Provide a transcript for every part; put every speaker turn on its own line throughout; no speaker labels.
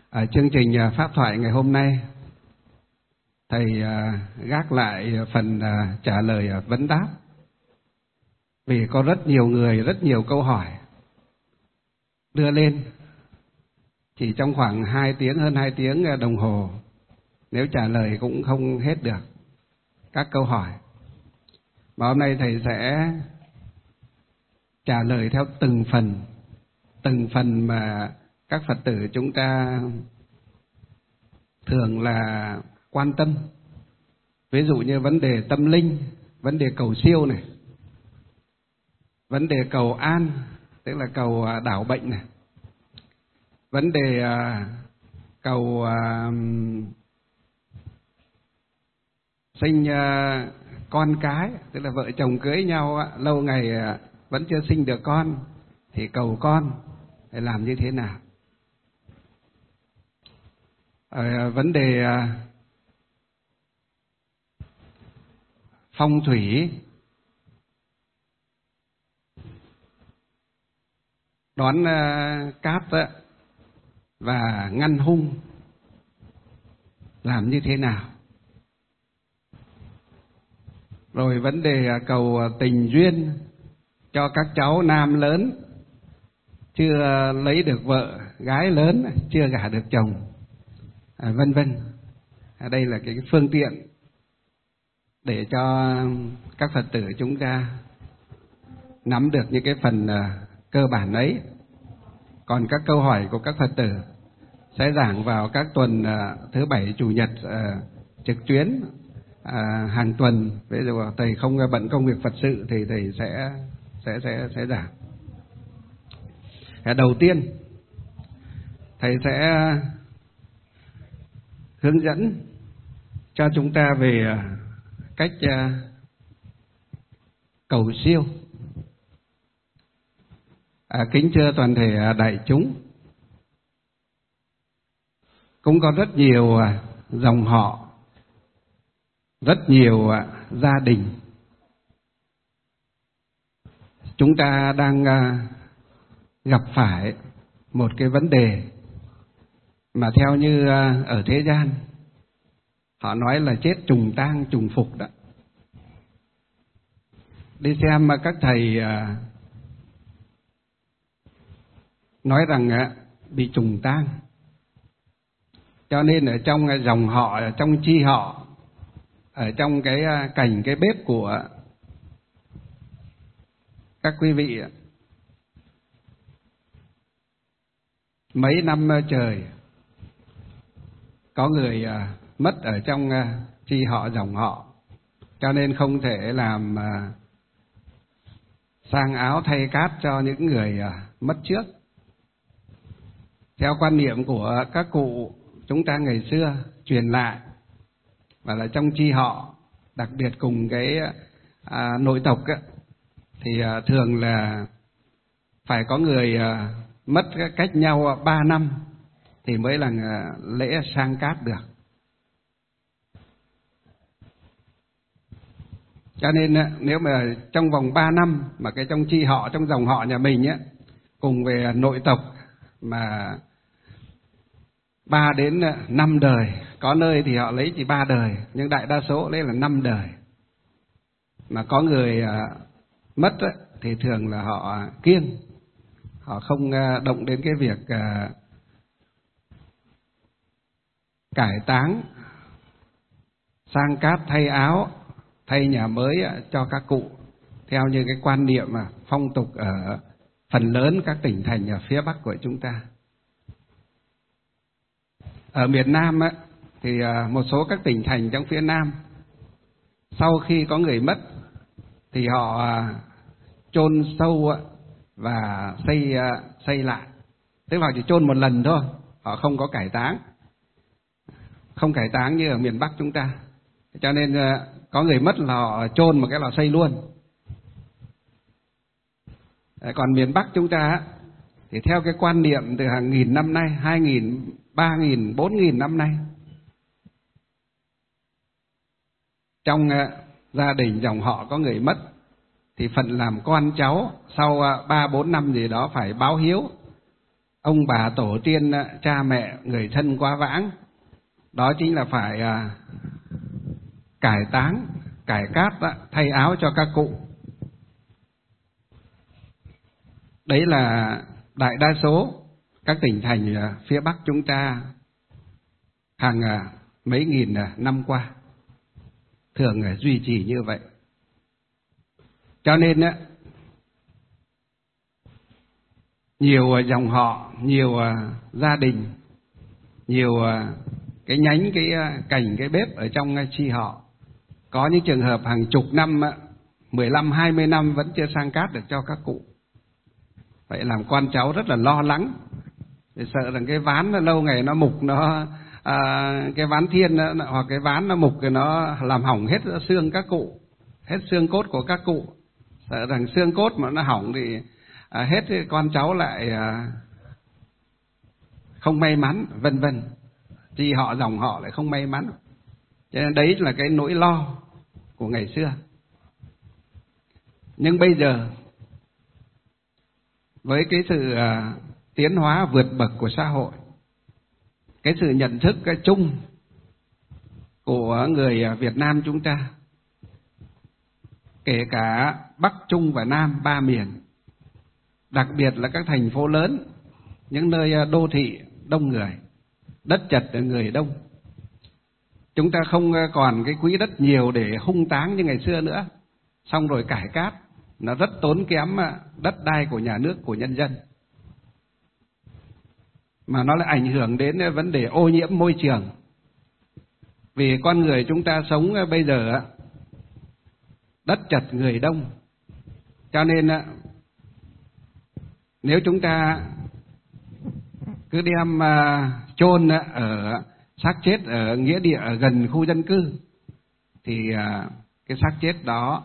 Ở chương trình Pháp thoại ngày hôm nay, Thầy gác lại phần trả lời vấn đáp. Vì có rất nhiều người, rất nhiều câu hỏi đưa lên. Chỉ trong khoảng 2 tiếng, hơn 2 tiếng đồng hồ, nếu trả lời cũng không hết được các câu hỏi. Mà hôm nay Thầy sẽ trả lời theo từng phần mà các Phật tử chúng ta thường là quan tâm. Ví dụ như vấn đề tâm linh, vấn đề cầu siêu này, vấn đề cầu an, tức là cầu đảo bệnh này, vấn đề cầu sinh con cái, tức là vợ chồng cưới nhau lâu ngày vẫn chưa sinh được con thì cầu con, phải làm như thế nào. Vấn đề phong thủy, đón cát và ngăn hung, làm như thế nào. Rồi vấn đề cầu tình duyên cho các cháu nam lớn chưa lấy được vợ, gái lớn chưa gả được chồng, vân vân. Đây là cái phương tiện để cho các Phật tử chúng ta nắm được những cái phần cơ bản ấy. Còn các câu hỏi của các Phật tử sẽ giảng vào các tuần thứ Bảy, Chủ nhật trực tuyến hàng tuần. Ví dụ Thầy không bận công việc Phật sự thì Thầy sẽ giảng. Đầu tiên Thầy sẽ hướng dẫn cho chúng ta về cách cầu siêu. Kính thưa toàn thể đại chúng, cũng có rất nhiều dòng họ, rất nhiều gia đình chúng ta đang gặp phải một cái vấn đề mà theo như ở thế gian họ nói là chết trùng tang trùng phục đó. Đi xem các thầy nói rằng bị trùng tang, cho nên ở trong dòng họ, ở trong chi họ, ở trong cái cành cái bếp của các quý vị, mấy năm trời có người mất ở trong chi họ, dòng họ, cho nên không thể làm sang áo thay cát cho những người mất trước. Theo quan niệm của các cụ chúng ta ngày xưa truyền lại, và là trong chi họ, đặc biệt cùng cái nội tộc thì thường là phải có người mất cách nhau 3 năm thì mới là lễ sang cát được. Cho nên nếu mà trong vòng 3 năm mà cái trong chi họ, trong dòng họ nhà mình cùng về nội tộc mà 3 đến 5 đời, có nơi thì họ lấy chỉ 3 đời, nhưng đại đa số lấy là 5 đời. Mà có người mất thì thường là họ kiêng, họ không động đến cái việc cải táng, sang cát, thay áo, thay nhà mới cho các cụ, theo như cái quan niệm phong tục ở phần lớn các tỉnh thành ở phía Bắc của chúng ta. Ở miền Nam thì một số các tỉnh thành trong phía Nam, sau khi có người mất thì họ chôn sâu và xây lại, tức là chỉ chôn một lần thôi, họ không có cải táng, không cải táng như ở miền Bắc chúng ta. Cho nên có người mất là họ chôn một cái là xây luôn. Còn miền Bắc chúng ta thì theo cái quan niệm từ hàng nghìn năm nay, 2.000, 3.000, 4.000 năm nay, trong gia đình dòng họ có người mất thì phần làm con cháu sau 3-4 năm gì đó phải báo hiếu ông bà tổ tiên, cha mẹ, người thân quá vãng. Đó chính là phải cải táng, cải cát, thay áo cho các cụ. Đấy là đại đa số các tỉnh thành phía Bắc chúng ta hàng mấy nghìn năm qua thường duy trì như vậy. Cho nên nhiều dòng họ, nhiều gia đình, nhiều cái nhánh, cái cành, cái bếp ở trong chi họ, có những trường hợp hàng chục năm, 15, 20 năm vẫn chưa sang cát được cho các cụ. Vậy làm con cháu rất là lo lắng, để sợ rằng cái ván lâu ngày nó mục, cái ván thiên hoặc cái ván nó mục thì nó làm hỏng hết xương các cụ, hết xương cốt của các cụ. Sợ rằng xương cốt mà nó hỏng thì hết con cháu lại không may mắn, vân vân. Chi họ dòng họ lại không may mắn. Cho nên đấy là cái nỗi lo của ngày xưa. Nhưng bây giờ với cái sự tiến hóa vượt bậc của xã hội, cái sự nhận thức cái chung của người Việt Nam chúng ta, kể cả Bắc, Trung và Nam, ba miền, đặc biệt là các thành phố lớn, những nơi đô thị đông người, đất chật người đông. Chúng ta không còn cái quỹ đất nhiều để hung táng như ngày xưa nữa. Xong rồi cải cát, nó rất tốn kém đất đai của nhà nước, của nhân dân. Mà nó lại ảnh hưởng đến vấn đề ô nhiễm môi trường. Vì con người chúng ta sống bây giờ đất chật người đông. Cho nên nếu chúng ta cứ đem chôn ở xác chết ở nghĩa địa ở gần khu dân cư thì cái xác chết đó,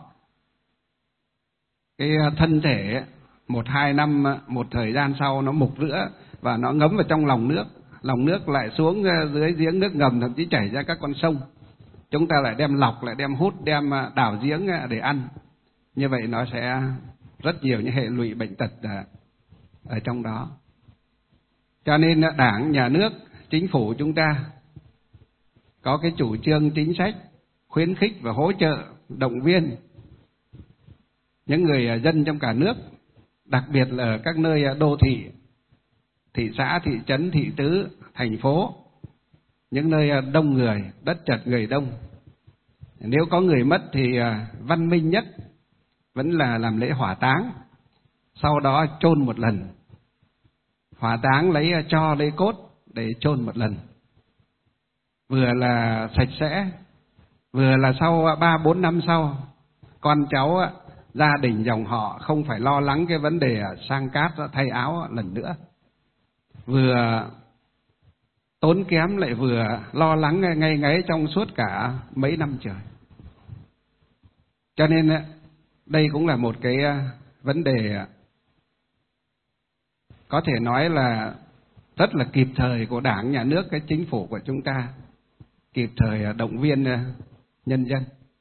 cái thân thể 1-2 năm, một thời gian sau nó mục rữa và nó ngấm vào trong lòng nước lại xuống dưới giếng nước ngầm, thậm chí chảy ra các con sông. Chúng ta lại đem lọc, lại đem hút, đem đào giếng để ăn. Như vậy nó sẽ rất nhiều những hệ lụy bệnh tật ở trong đó. Cho nên Đảng, Nhà nước, Chính phủ chúng ta có cái chủ trương chính sách khuyến khích và hỗ trợ, động viên những người dân trong cả nước, đặc biệt là ở các nơi đô thị, thị xã, thị trấn, thị tứ, thành phố, những nơi đông người, đất chật người đông. Nếu có người mất thì văn minh nhất vẫn là làm lễ hỏa táng, sau đó chôn một lần. Hỏa táng lấy tro, lấy cốt để chôn một lần. Vừa là sạch sẽ, vừa là sau 3-4 năm sau, con cháu, gia đình, dòng họ không phải lo lắng cái vấn đề sang cát thay áo lần nữa. Vừa tốn kém lại vừa lo lắng ngây ngáy trong suốt cả mấy năm trời. Cho nên đây cũng là một cái vấn đề có thể nói là rất là kịp thời của Đảng, Nhà nước, cái chính phủ của chúng ta, kịp thời động viên nhân dân.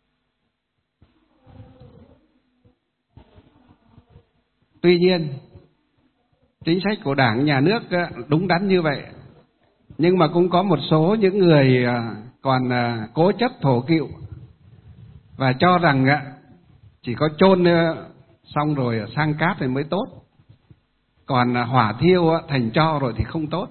Tuy nhiên, chính sách của Đảng, Nhà nước đúng đắn như vậy, nhưng mà cũng có một số những người còn cố chấp thổ cựu và cho rằng chỉ có chôn xong rồi sang cát thì mới tốt, còn hỏa thiêu thành tro rồi thì không tốt.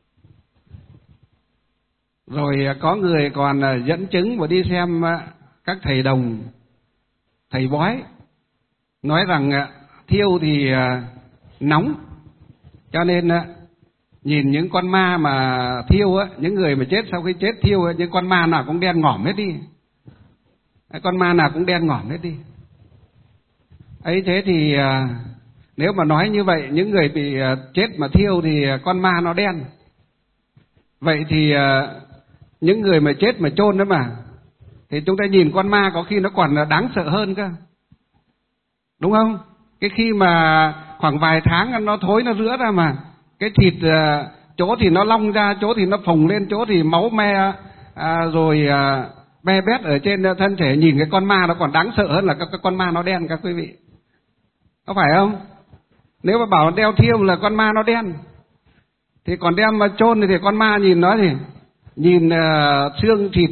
Rồi có người còn dẫn chứng và đi xem các thầy đồng, thầy bói, nói rằng thiêu thì nóng, cho nên nhìn những con ma mà thiêu, những người mà chết sau khi chết thiêu, những con ma nào cũng đen ngòm hết đi. Con ma nào cũng đen ngòm hết đi. Ấy thế thì nếu mà nói như vậy, những người bị chết mà thiêu thì con ma nó đen. Vậy thì những người mà chết mà chôn đó mà, thì chúng ta nhìn con ma có khi nó còn đáng sợ hơn cơ. Đúng không? Cái khi mà khoảng vài tháng nó thối, nó rữa ra mà, cái thịt chỗ thì nó long ra, chỗ thì nó phồng lên, chỗ thì máu me rồi be bét ở trên thân thể. Nhìn cái con ma nó còn đáng sợ hơn là cái con ma nó đen, các quý vị. Có phải không? Nếu mà bảo đeo thiêu là con ma nó đen, Thì còn đem mà chôn thì con ma nhìn nó thì nhìn xương thịt,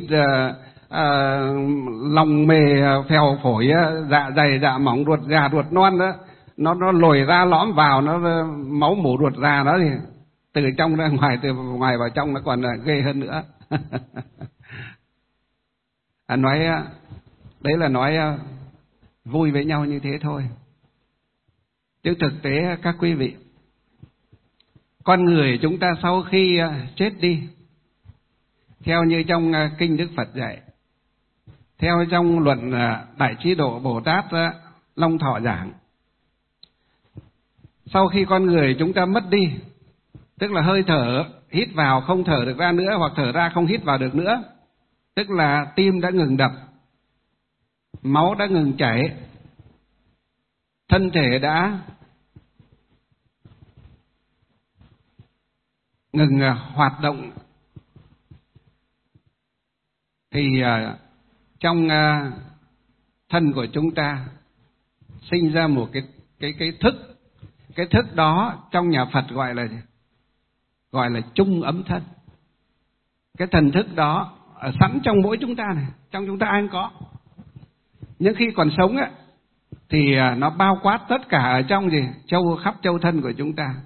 lòng mề phèo phổi, dạ dày dạ mỏng, ruột già ruột non đó, nó lồi ra lõm vào, nó máu mủ ruột già đó, thì từ trong ra ngoài, từ ngoài vào trong nó còn ghê hơn nữa. Nói đấy là nói vui với nhau như thế thôi, chứ thực tế các quý vị, con người chúng ta sau khi chết đi, theo như trong kinh Đức Phật dạy, theo trong luận Đại Trí Độ Bồ Tát Long Thọ giảng, sau khi con người chúng ta mất đi, tức là hơi thở hít vào không thở được ra nữa, hoặc thở ra không hít vào được nữa, tức là tim đã ngừng đập, máu đã ngừng chảy, thân thể đã ngừng hoạt động, thì trong thân của chúng ta sinh ra một cái thức. Cái thức đó trong nhà Phật gọi là chung ấm thân. Cái thần thức đó ở sẵn trong mỗi chúng ta này, trong chúng ta ai cũng có. Nhưng khi còn sống á, thì nó bao quát tất cả ở trong khắp châu thân của chúng ta.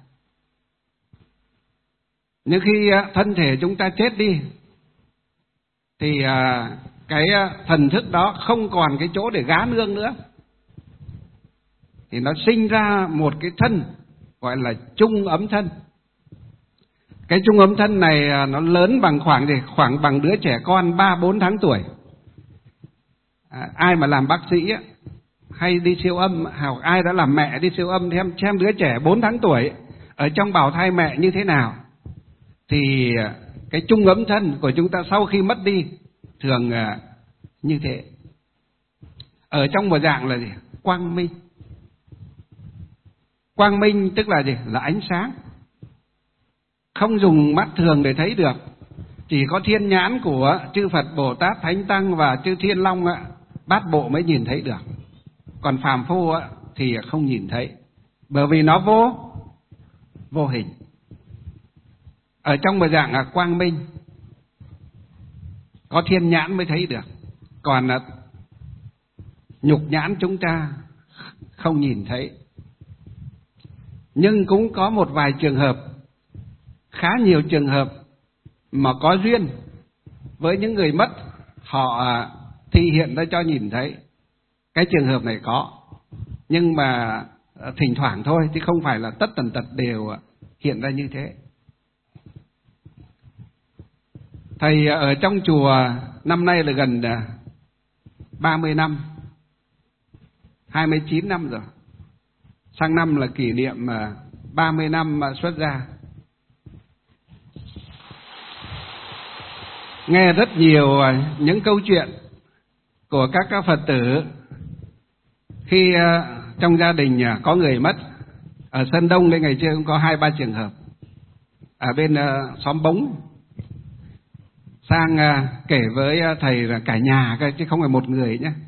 Nhưng khi thân thể chúng ta chết đi, thì cái thần thức đó không còn cái chỗ để gá nương nữa, thì nó sinh ra một cái thân gọi là chung ấm thân. Cái chung ấm thân này nó lớn bằng khoảng bằng đứa trẻ con 3-4 tháng tuổi. Ai mà làm bác sĩ hay đi siêu âm, hoặc ai đã làm mẹ đi siêu âm xem đứa trẻ 4 tháng tuổi ở trong bào thai mẹ như thế nào, thì cái chung ấm thân của chúng ta sau khi mất đi thường như thế. Ở trong một dạng là quang minh. Quang minh tức là là ánh sáng, không dùng mắt thường để thấy được, chỉ có thiên nhãn của chư Phật Bồ Tát Thánh Tăng và chư Thiên Long Bát Bộ mới nhìn thấy được. Còn phàm phu thì không nhìn thấy, bởi vì nó vô hình. Ở trong một dạng quang minh, có thiên nhãn mới thấy được, còn nhục nhãn chúng ta không nhìn thấy. Nhưng cũng có một vài trường hợp, khá nhiều trường hợp mà có duyên với những người mất, họ thị hiện ra cho nhìn thấy. Cái trường hợp này có, nhưng mà thỉnh thoảng thôi, chứ không phải là tất tần tật đều hiện ra như thế. Thầy ở trong chùa năm nay là gần 30 năm, 29 năm rồi. Sang năm là kỷ niệm 30 năm xuất gia. Nghe rất nhiều những câu chuyện của các Phật tử khi trong gia đình có người mất. Ở Sơn Đông đây ngày trước cũng có 2-3 trường hợp. Ở bên xóm Bống sang kể với thầy là cả nhà cơ, chứ không phải một người nhé.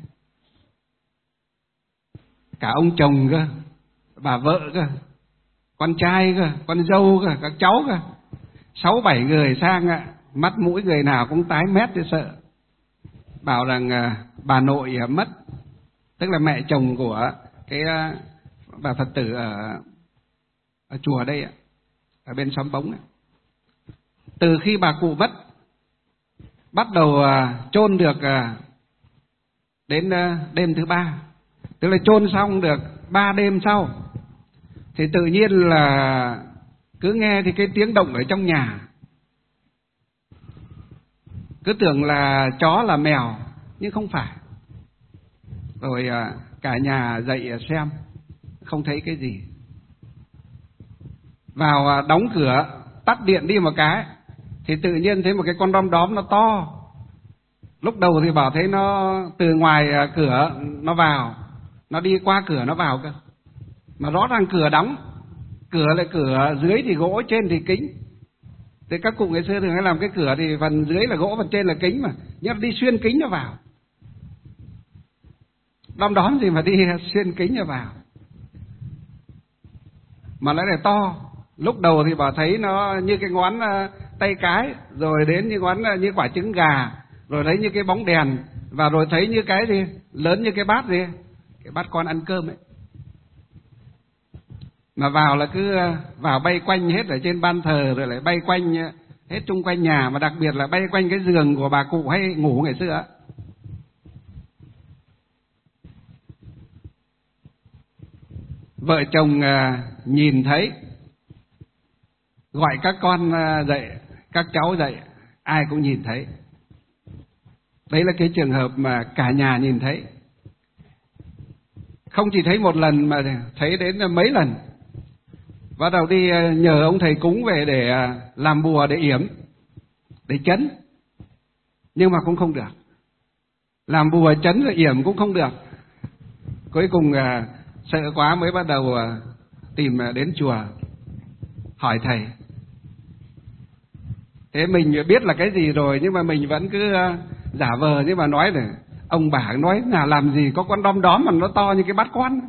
Cả ông chồng cơ, bà vợ cơ, con trai cơ, con dâu cơ, các cháu cơ, 6-7 người sang, mắt mũi người nào cũng tái mét để sợ. Bảo rằng bà nội mất, tức là mẹ chồng của cái bà Phật tử ở chùa đây, ở bên xóm Bống. Từ khi bà cụ mất, bắt đầu chôn được đến đêm thứ 3, tức là chôn xong được 3 đêm sau, thì tự nhiên là cứ nghe thì cái tiếng động ở trong nhà, cứ tưởng là chó là mèo, nhưng không phải. Rồi cả nhà dậy xem, không thấy cái gì. Vào đóng cửa, tắt điện đi một cái, thì tự nhiên thấy một cái con đom đóm nó to. Lúc đầu thì bảo thấy nó từ ngoài cửa nó vào, nó đi qua cửa nó vào cơ, mà rõ ràng cửa đóng, cửa lại cửa dưới thì gỗ, trên thì kính. Thì các cụ ngày xưa thường hay làm cái cửa thì phần dưới là gỗ, phần trên là kính mà, nhưng nó đi xuyên kính nó vào. Đom đóm gì mà đi xuyên kính nó vào, mà lại là to, Lúc đầu thì bảo thấy nó như cái ngón tay cái, rồi đến như ngón như quả trứng gà, rồi thấy như cái bóng đèn, và rồi thấy như cái gì lớn như cái bát gì, cái bát con ăn cơm ấy. Mà vào là cứ vào bay quanh hết ở trên ban thờ, rồi lại bay quanh hết chung quanh nhà, mà đặc biệt là bay quanh cái giường của bà cụ hay ngủ ngày xưa. Vợ chồng nhìn thấy, gọi các con dậy, các cháu dậy, ai cũng nhìn thấy. Đấy là cái trường hợp mà cả nhà nhìn thấy. Không chỉ thấy một lần mà thấy đến mấy lần. Bắt đầu đi nhờ ông thầy cúng về để làm bùa, để yểm, để trấn. Nhưng mà cũng không được. Làm bùa trấn rồi yểm cũng không được. Cuối cùng sợ quá mới bắt đầu tìm đến chùa hỏi thầy. Thế mình biết là cái gì rồi, nhưng mà mình vẫn cứ giả vờ, nhưng mà nói này, ông bà nói là làm gì có con đom đóm mà nó to như cái bát quan.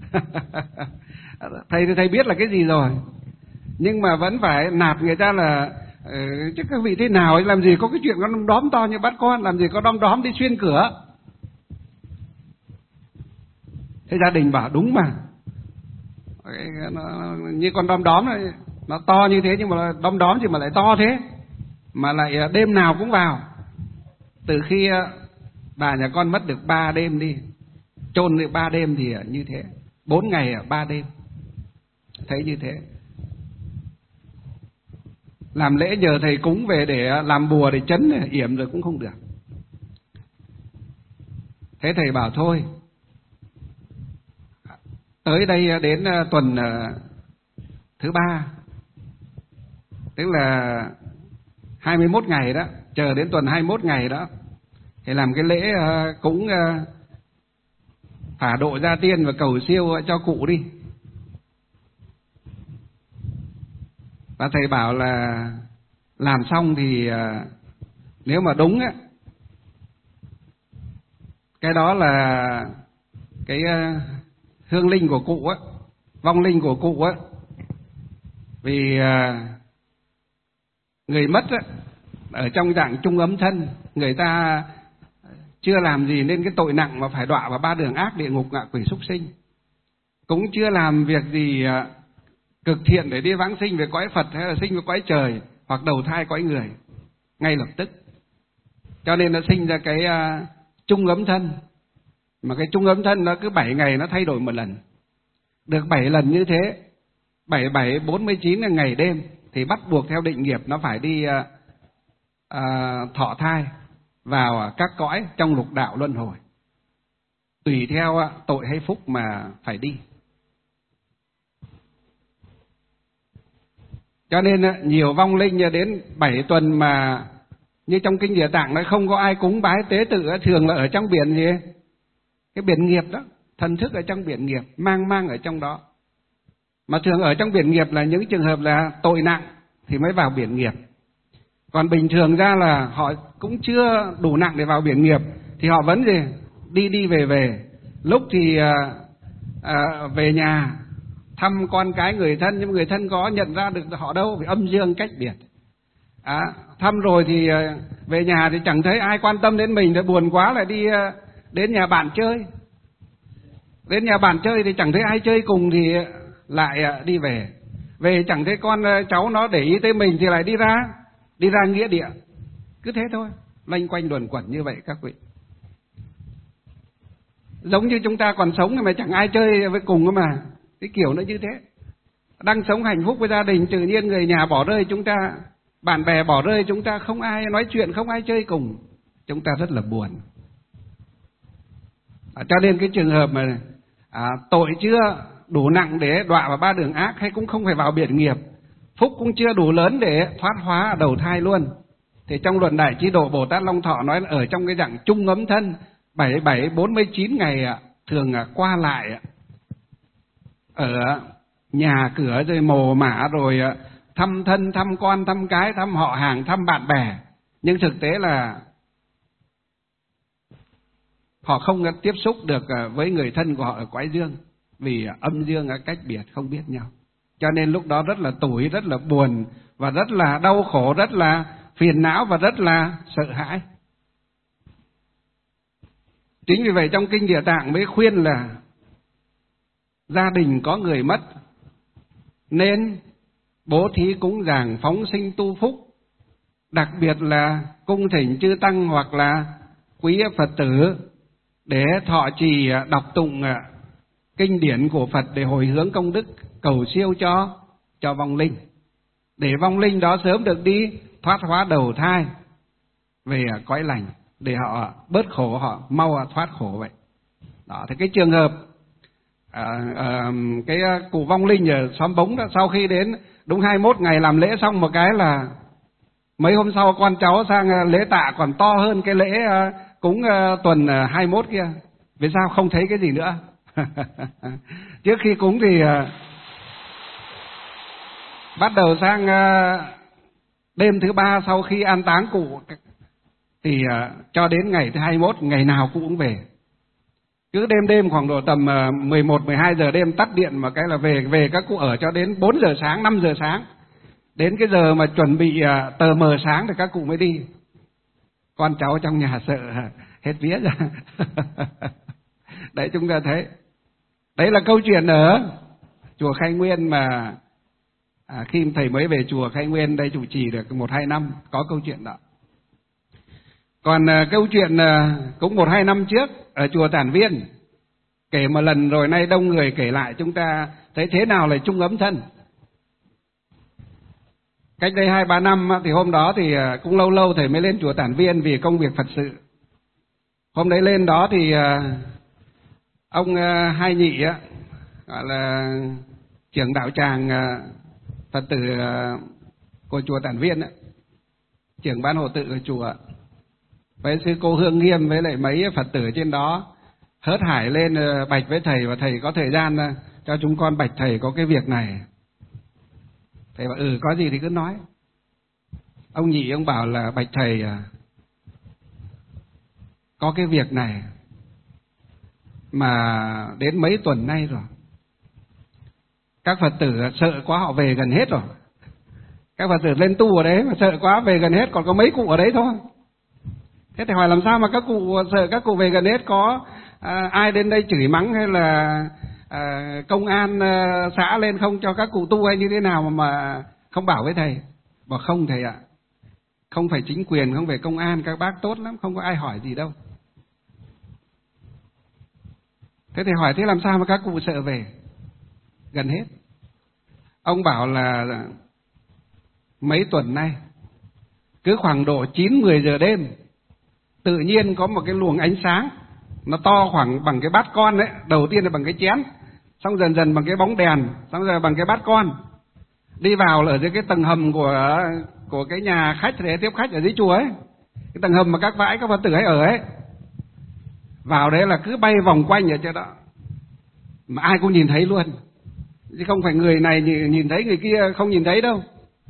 Thầy biết là cái gì rồi, nhưng mà vẫn phải nạt người ta là chứ các vị thế nào, làm gì có cái chuyện con đom đóm to như bát quan, làm gì có đom đóm đi xuyên cửa. Thế gia đình bảo đúng mà, nó như con đom đóm này, nó to như thế, nhưng mà đom đóm gì mà lại to thế, mà lại đêm nào cũng vào. Từ khi bà nhà con mất được 3 đêm đi, chôn được 3 đêm thì như thế, 4 ngày 3 đêm, thấy như thế. Làm lễ nhờ thầy cúng về để làm bùa, để trấn, để yểm rồi cũng không được. Thế thầy bảo thôi, tới đây đến tuần thứ 3, tức là 21 ngày đó, chờ đến tuần 21 ngày đó thì làm cái lễ cúng thả độ gia tiên và cầu siêu cho cụ đi. Và thầy bảo là làm xong thì nếu mà đúng á, cái đó là cái hương linh của cụ á, vong linh của cụ á. Vì người mất á, ở trong dạng chung ấm thân, người ta chưa làm gì nên cái tội nặng mà phải đọa vào 3 đường ác, địa ngục, ngạ quỷ, súc sinh. Cũng chưa làm việc gì cực thiện để đi vãng sinh về cõi Phật, hay là sinh về cõi trời, hoặc đầu thai cõi người ngay lập tức. Cho nên nó sinh ra cái chung ấm thân. Mà cái chung ấm thân nó cứ 7 ngày nó thay đổi một lần. Được 7 lần như thế, 77, 49 là ngày đêm, thì bắt buộc theo định nghiệp nó phải đi thọ thai vào các cõi trong lục đạo luân hồi, tùy theo tội hay phúc mà phải đi. Cho nên nhiều vong linh đến 7 tuần mà như trong kinh Địa Tạng nó không có ai cúng bái tế tự, thường là ở trong biển gì, cái biển nghiệp đó, thần thức ở trong biển nghiệp, mang ở trong đó. Mà thường ở trong biển nghiệp là những trường hợp là tội nặng thì mới vào biển nghiệp. Còn bình thường ra là họ cũng chưa đủ nặng để vào biển nghiệp, thì họ vẫn gì đi về. Lúc thì về nhà thăm con cái người thân, nhưng người thân có nhận ra được họ đâu, vì âm dương cách biệt. Thăm rồi thì về nhà thì chẳng thấy ai quan tâm đến mình, thì buồn quá lại đi đến nhà bạn chơi. Đến nhà bạn chơi thì chẳng thấy ai chơi cùng thì lại đi về. Về chẳng thấy con cháu nó để ý tới mình thì lại đi ra nghĩa địa. Cứ thế thôi, loanh quanh luẩn quẩn như vậy các vị. Giống như chúng ta còn sống mà chẳng ai chơi với cùng mà, cái kiểu nó như thế. Đang sống hạnh phúc với gia đình, tự nhiên người nhà bỏ rơi chúng ta, bạn bè bỏ rơi chúng ta, không ai nói chuyện, không ai chơi cùng, chúng ta rất là buồn. Cho nên cái trường hợp mà tội chưa đủ nặng để đọa vào 3 đường ác, hay cũng không phải vào biển nghiệp, phúc cũng chưa đủ lớn để thoát hóa đầu thai luôn, thì trong luận Đại Chí Độ Bồ Tát Long Thọ nói là ở trong cái dạng chung ấm thân 77, 49 ngày thường qua lại ở nhà cửa, rồi mồ mả, rồi thăm thân, thăm con, thăm cái, thăm họ hàng, thăm bạn bè. Nhưng thực tế là họ không tiếp xúc được với người thân của họ ở cõi dương, vì âm dương cách biệt không biết nhau. Cho nên lúc đó rất là tủi, rất là buồn và rất là đau khổ, rất là phiền não và rất là sợ hãi. Chính vì vậy trong Kinh Địa Tạng mới khuyên là gia đình có người mất nên bố thí cúng dường phóng sinh tu phúc, đặc biệt là cung thỉnh chư tăng hoặc là quý Phật tử để thọ trì đọc tụng kinh điển của Phật để hồi hướng công đức, cầu siêu cho vong linh, để vong linh đó sớm được đi thoát hóa đầu thai về cõi lành, để họ bớt khổ, họ mau thoát khổ vậy. Đó, thì cái trường hợp cái cụ vong linh ở xóm Bống đó, sau khi đến đúng 21 ngày làm lễ xong một cái là mấy hôm sau con cháu sang lễ tạ còn to hơn cái lễ cúng tuần 21 kia. Vì sao? Không thấy cái gì nữa. Trước khi cúng thì bắt đầu sang đêm thứ 3 sau khi an táng cụ thì cho đến ngày thứ 21, ngày nào cụ cũng về. Cứ đêm khoảng độ tầm 11-12 giờ đêm tắt điện mà cái là về các cụ ở cho đến 4 giờ sáng, 5 giờ sáng. Đến cái giờ mà chuẩn bị tờ mờ sáng thì các cụ mới đi. Con cháu trong nhà sợ hết vía ra. Đấy, chúng ta thấy. Đấy là câu chuyện ở chùa Khai Nguyên mà khi thầy mới về chùa Khai Nguyên đây chủ trì được 1-2 năm có câu chuyện đó. Còn câu chuyện cũng 1-2 năm trước ở chùa Tản Viên, kể một lần rồi nay đông người kể lại, chúng ta thấy thế nào là chung ấm thân. Cách đây 2-3 năm thì hôm đó thì cũng lâu thầy mới lên chùa Tản Viên vì công việc Phật sự. Hôm đấy lên đó thì ông Hai Nhị gọi là trưởng đạo tràng Phật tử của chùa Tản Viên, trưởng ban hộ tự của chùa, với sư cô Hương Nghiêm với lại mấy Phật tử trên đó hớt hải lên bạch với thầy, và thầy có thời gian cho chúng con bạch thầy có cái việc này. Thầy bảo có gì thì cứ nói. Ông Nhị ông bảo là bạch thầy có cái việc này mà đến mấy tuần nay rồi, các Phật tử sợ quá họ về gần hết rồi. Các Phật tử lên tu ở đấy mà sợ quá về gần hết, còn có mấy cụ ở đấy thôi. Thế thì hỏi làm sao mà các cụ sợ các cụ về gần hết, có ai đến đây chửi mắng hay là công an xã lên không cho các cụ tu hay như thế nào mà không bảo với thầy? Bảo không thầy ạ, không phải chính quyền, không phải công an, các bác tốt lắm, không có ai hỏi gì đâu. Thế thì hỏi thế làm sao mà các cụ sợ về gần hết? Ông bảo là mấy tuần nay cứ khoảng độ 9-10 giờ đêm tự nhiên có một cái luồng ánh sáng nó to khoảng bằng cái bát con đấy, đầu tiên là bằng cái chén, xong dần dần bằng cái bóng đèn, xong rồi bằng cái bát con, đi vào là ở dưới cái tầng hầm của cái nhà khách để tiếp khách ở dưới chùa ấy, cái tầng hầm mà các vãi các Phật tử ấy ở ấy. Vào đấy là cứ bay vòng quanh ở chỗ đó mà ai cũng nhìn thấy luôn, chứ không phải người này nhìn thấy người kia không nhìn thấy đâu.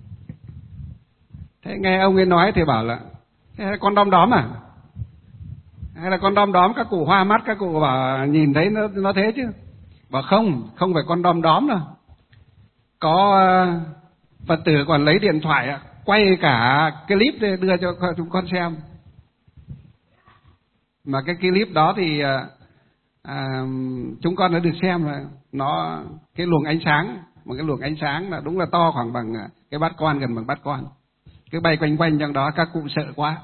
Thế nghe ông ấy nói thì bảo là thế là con đom đóm à, hay là con đom đóm, các cụ hoa mắt, các cụ bảo nhìn thấy nó thế chứ. Bảo không phải con đom đóm đâu. Có Phật tử còn lấy điện thoại quay cả clip để đưa cho chúng con xem. Mà cái clip đó thì chúng con đã được xem rồi. Nó cái luồng ánh sáng, một cái luồng ánh sáng là đúng là to khoảng bằng cái bát con, gần bằng bát con, cứ bay quanh quanh trong đó, các cụ sợ quá.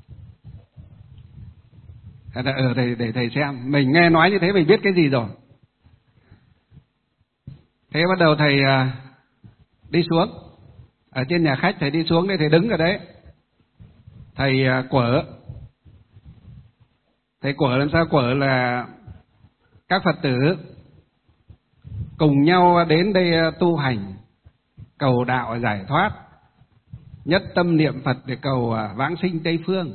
Để thầy xem, mình nghe nói như thế mình biết cái gì rồi. Thế bắt đầu thầy đi xuống ở trên nhà khách, thầy đi xuống đây, thầy đứng ở đấy, thầy quở. Thầy quở làm sao quở là các Phật tử cùng nhau đến đây tu hành, cầu đạo giải thoát, nhất tâm niệm Phật để cầu vãng sinh Tây Phương.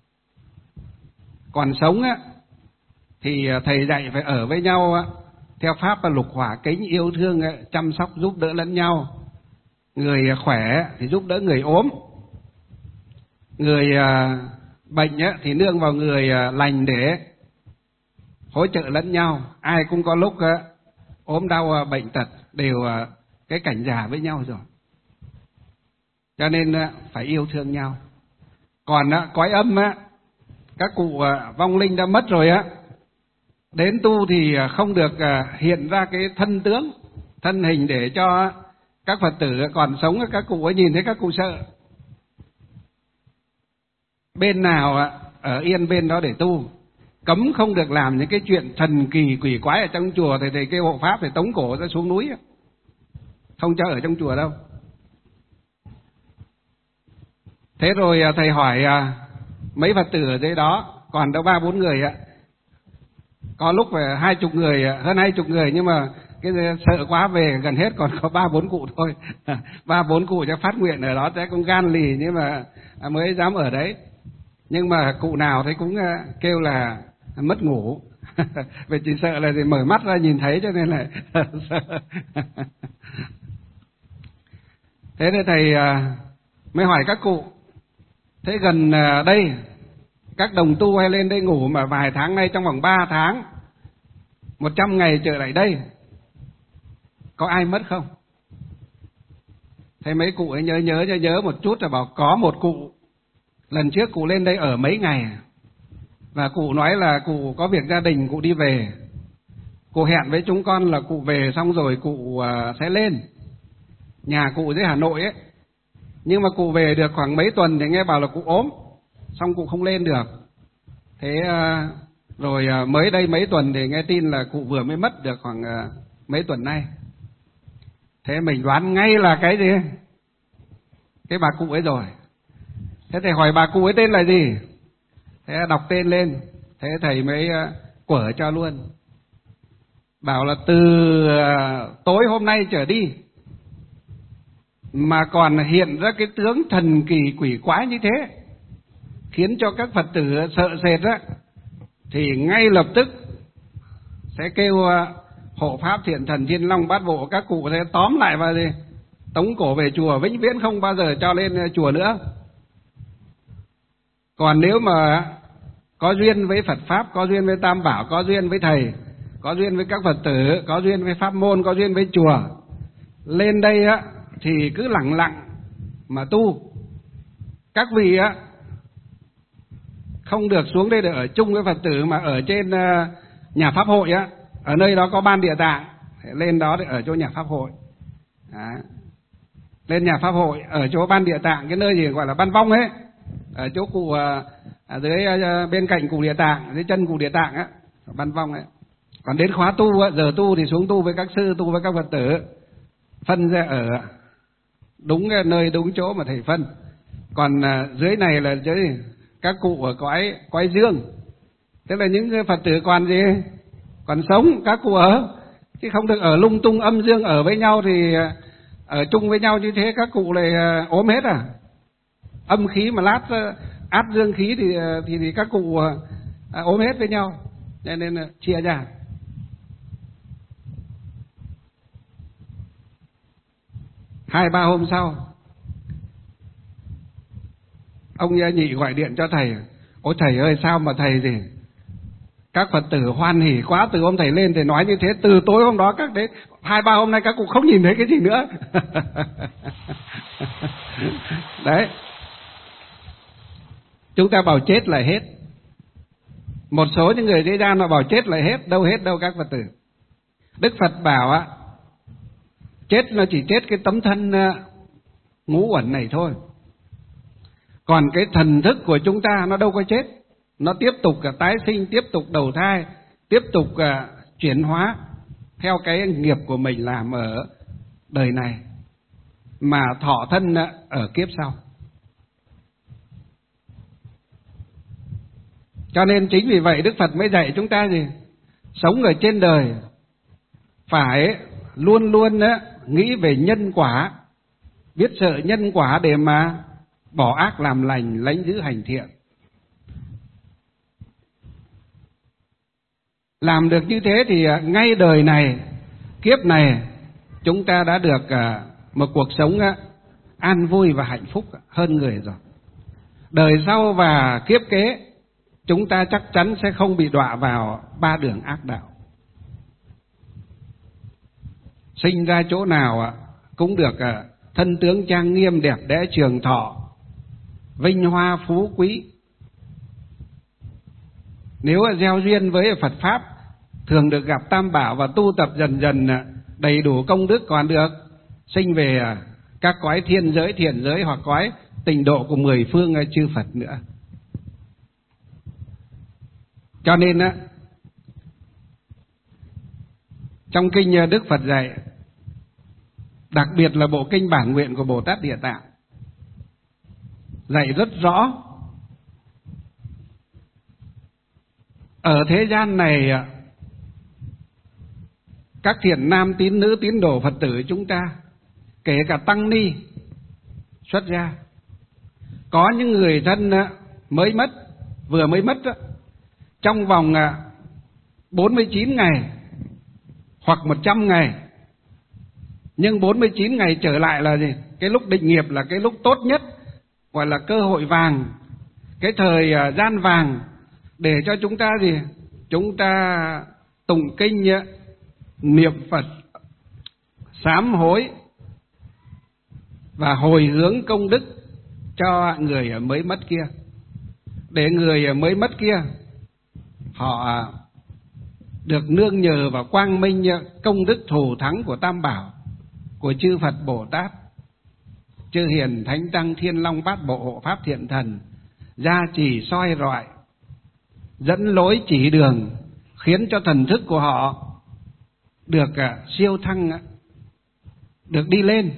Còn sống thì thầy dạy phải ở với nhau theo pháp lục hỏa kính, yêu thương, chăm sóc giúp đỡ lẫn nhau. Người khỏe thì giúp đỡ người ốm, người bệnh thì nương vào người lành để hỗ trợ lẫn nhau. Ai cũng có lúc ốm đau bệnh tật đều cái cảnh già với nhau rồi. Cho nên phải yêu thương nhau. Còn cõi âm các cụ vong linh đã mất rồi đến tu thì không được hiện ra cái thân tướng, thân hình để cho các Phật tử còn sống các cụ ấy nhìn thấy các cụ sợ. Bên nào ở yên bên đó để tu, cấm không được làm những cái chuyện thần kỳ quỷ quái ở trong chùa. Thì cái hộ pháp phải tống cổ ra xuống núi, không cho ở trong chùa đâu. Thế rồi thầy hỏi mấy Phật tử ở dưới đó, còn đâu 3-4 người có lúc phải 20 người, hơn 20 người, nhưng mà cái sợ quá về gần hết, còn có 3-4 cụ thôi. 3-4 cụ chắc phát nguyện ở đó, chắc cũng gan lì nhưng mà mới dám ở đấy. Nhưng mà cụ nào thấy cũng kêu là mất ngủ. Vì chỉ sợ là mở mắt ra nhìn thấy cho nên là sợ. Thế nên thầy mới hỏi các cụ, thế gần đây các đồng tu hay lên đây ngủ mà vài tháng nay, trong vòng 3 tháng 100 ngày trở lại đây, có ai mất không? Thế mấy cụ ấy nhớ một chút là bảo có một cụ. Lần trước cụ lên đây ở mấy ngày, và cụ nói là cụ có việc gia đình, cụ đi về. Cụ hẹn với chúng con là cụ về xong rồi cụ sẽ lên. Nhà cụ dưới Hà Nội ấy. Nhưng mà cụ về được khoảng mấy tuần thì nghe bảo là cụ ốm, xong cụ không lên được. Thế rồi mới đây mấy tuần thì nghe tin là cụ vừa mới mất được khoảng mấy tuần nay. Thế mình đoán ngay là cái gì? Cái bà cụ ấy rồi. Thế thầy hỏi bà cụ ấy tên là gì? Thế đọc tên lên. Thế thầy mới quở cho luôn. Bảo là từ tối hôm nay trở đi mà còn hiện ra cái tướng thần kỳ quỷ quái như thế, khiến cho các Phật tử sợ sệt thì ngay lập tức sẽ kêu hộ pháp thiện thần Thiên Long Bát Bộ, các cụ sẽ tóm lại và tống cổ về chùa, vĩnh viễn không bao giờ cho lên chùa nữa. Còn nếu mà có duyên với Phật Pháp, có duyên với Tam Bảo, có duyên với thầy, có duyên với các Phật tử, có duyên với pháp môn, có duyên với chùa, lên đây thì cứ lặng lặng mà tu. Các vị không được xuống đây để ở chung với Phật tử, mà ở trên nhà pháp hội ở nơi đó có ban Địa Tạng, lên đó để ở chỗ nhà pháp hội. Lên nhà pháp hội ở chỗ ban Địa Tạng, cái nơi gì gọi là ban vong ấy, ở chỗ cụ dưới bên cạnh cụ Địa Tạng, dưới chân cụ Địa Tạng ban vong ấy. Còn đến khóa tu giờ tu thì xuống tu với các sư, tu với các Phật tử, phân ra ở đúng nơi đúng chỗ mà thầy phân. Còn dưới này là dưới các cụ ở cõi dương, tức là những Phật tử còn gì, còn sống các cụ ở, chứ không được ở lung tung âm dương ở với nhau. Thì ở chung với nhau như thế các cụ lại ốm hết âm khí mà lát át dương khí thì các cụ ốm hết với nhau, cho nên chia ra. Hai ba hôm sau, ông nhị gọi điện cho thầy. Ôi thầy ơi, sao mà thầy gì, các Phật tử hoan hỉ quá, từ hôm thầy lên thầy nói như thế, từ tối hôm đó các đấy 2-3 hôm nay các cụ không nhìn thấy cái gì nữa. Đấy, chúng ta bảo chết là hết. Một số những người thế gian mà bảo chết là hết đâu các Phật tử. Đức Phật bảo chết nó chỉ chết cái tấm thân ngũ uẩn này thôi, còn cái thần thức của chúng ta nó đâu có chết. Nó tiếp tục tái sinh, tiếp tục đầu thai, tiếp tục chuyển hóa theo cái nghiệp của mình làm ở đời này, mà thọ thân ở kiếp sau. Cho nên chính vì vậy Đức Phật mới dạy chúng ta gì? Sống ở trên đời phải luôn luôn nghĩ về nhân quả, biết sợ nhân quả để mà bỏ ác làm lành, lãnh giữ hành thiện. Làm được như thế thì ngay đời này, kiếp này, chúng ta đã được một cuộc sống an vui và hạnh phúc hơn người rồi. Đời sau và kiếp kế, chúng ta chắc chắn sẽ không bị đọa vào 3 đường ác đạo. Sinh ra chỗ nào cũng được thân tướng trang nghiêm đẹp đẽ trường thọ, vinh hoa phú quý. Nếu gieo duyên với Phật Pháp, thường được gặp Tam Bảo và tu tập dần dần đầy đủ công đức, còn được sinh về các cõi thiên giới, thiện giới hoặc cõi tịnh độ của 10 phương chư Phật nữa. Cho nên trong kinh Đức Phật dạy, đặc biệt là bộ kinh Bản Nguyện của Bồ Tát Địa Tạng, dạy rất rõ ở thế gian này các thiện nam tín nữ tín đồ Phật tử chúng ta, kể cả tăng ni xuất gia, có những người thân mới mất, vừa mới mất trong vòng 49 ngày hoặc 100 ngày. Nhưng 49 ngày trở lại là gì? Cái lúc định nghiệp là cái lúc tốt nhất, gọi là cơ hội vàng, cái thời gian vàng để cho chúng ta gì? Chúng ta tụng kinh, niệm Phật, sám hối và hồi hướng công đức cho người mới mất kia, để người mới mất kia họ được nương nhờ vào quang minh công đức thù thắng của Tam Bảo, của chư Phật Bồ Tát, chư Hiền Thánh Tăng Thiên Long Bát Bộ Hộ Pháp Thiện Thần gia trì soi rọi, dẫn lối chỉ đường, khiến cho thần thức của họ được siêu thăng, được đi lên,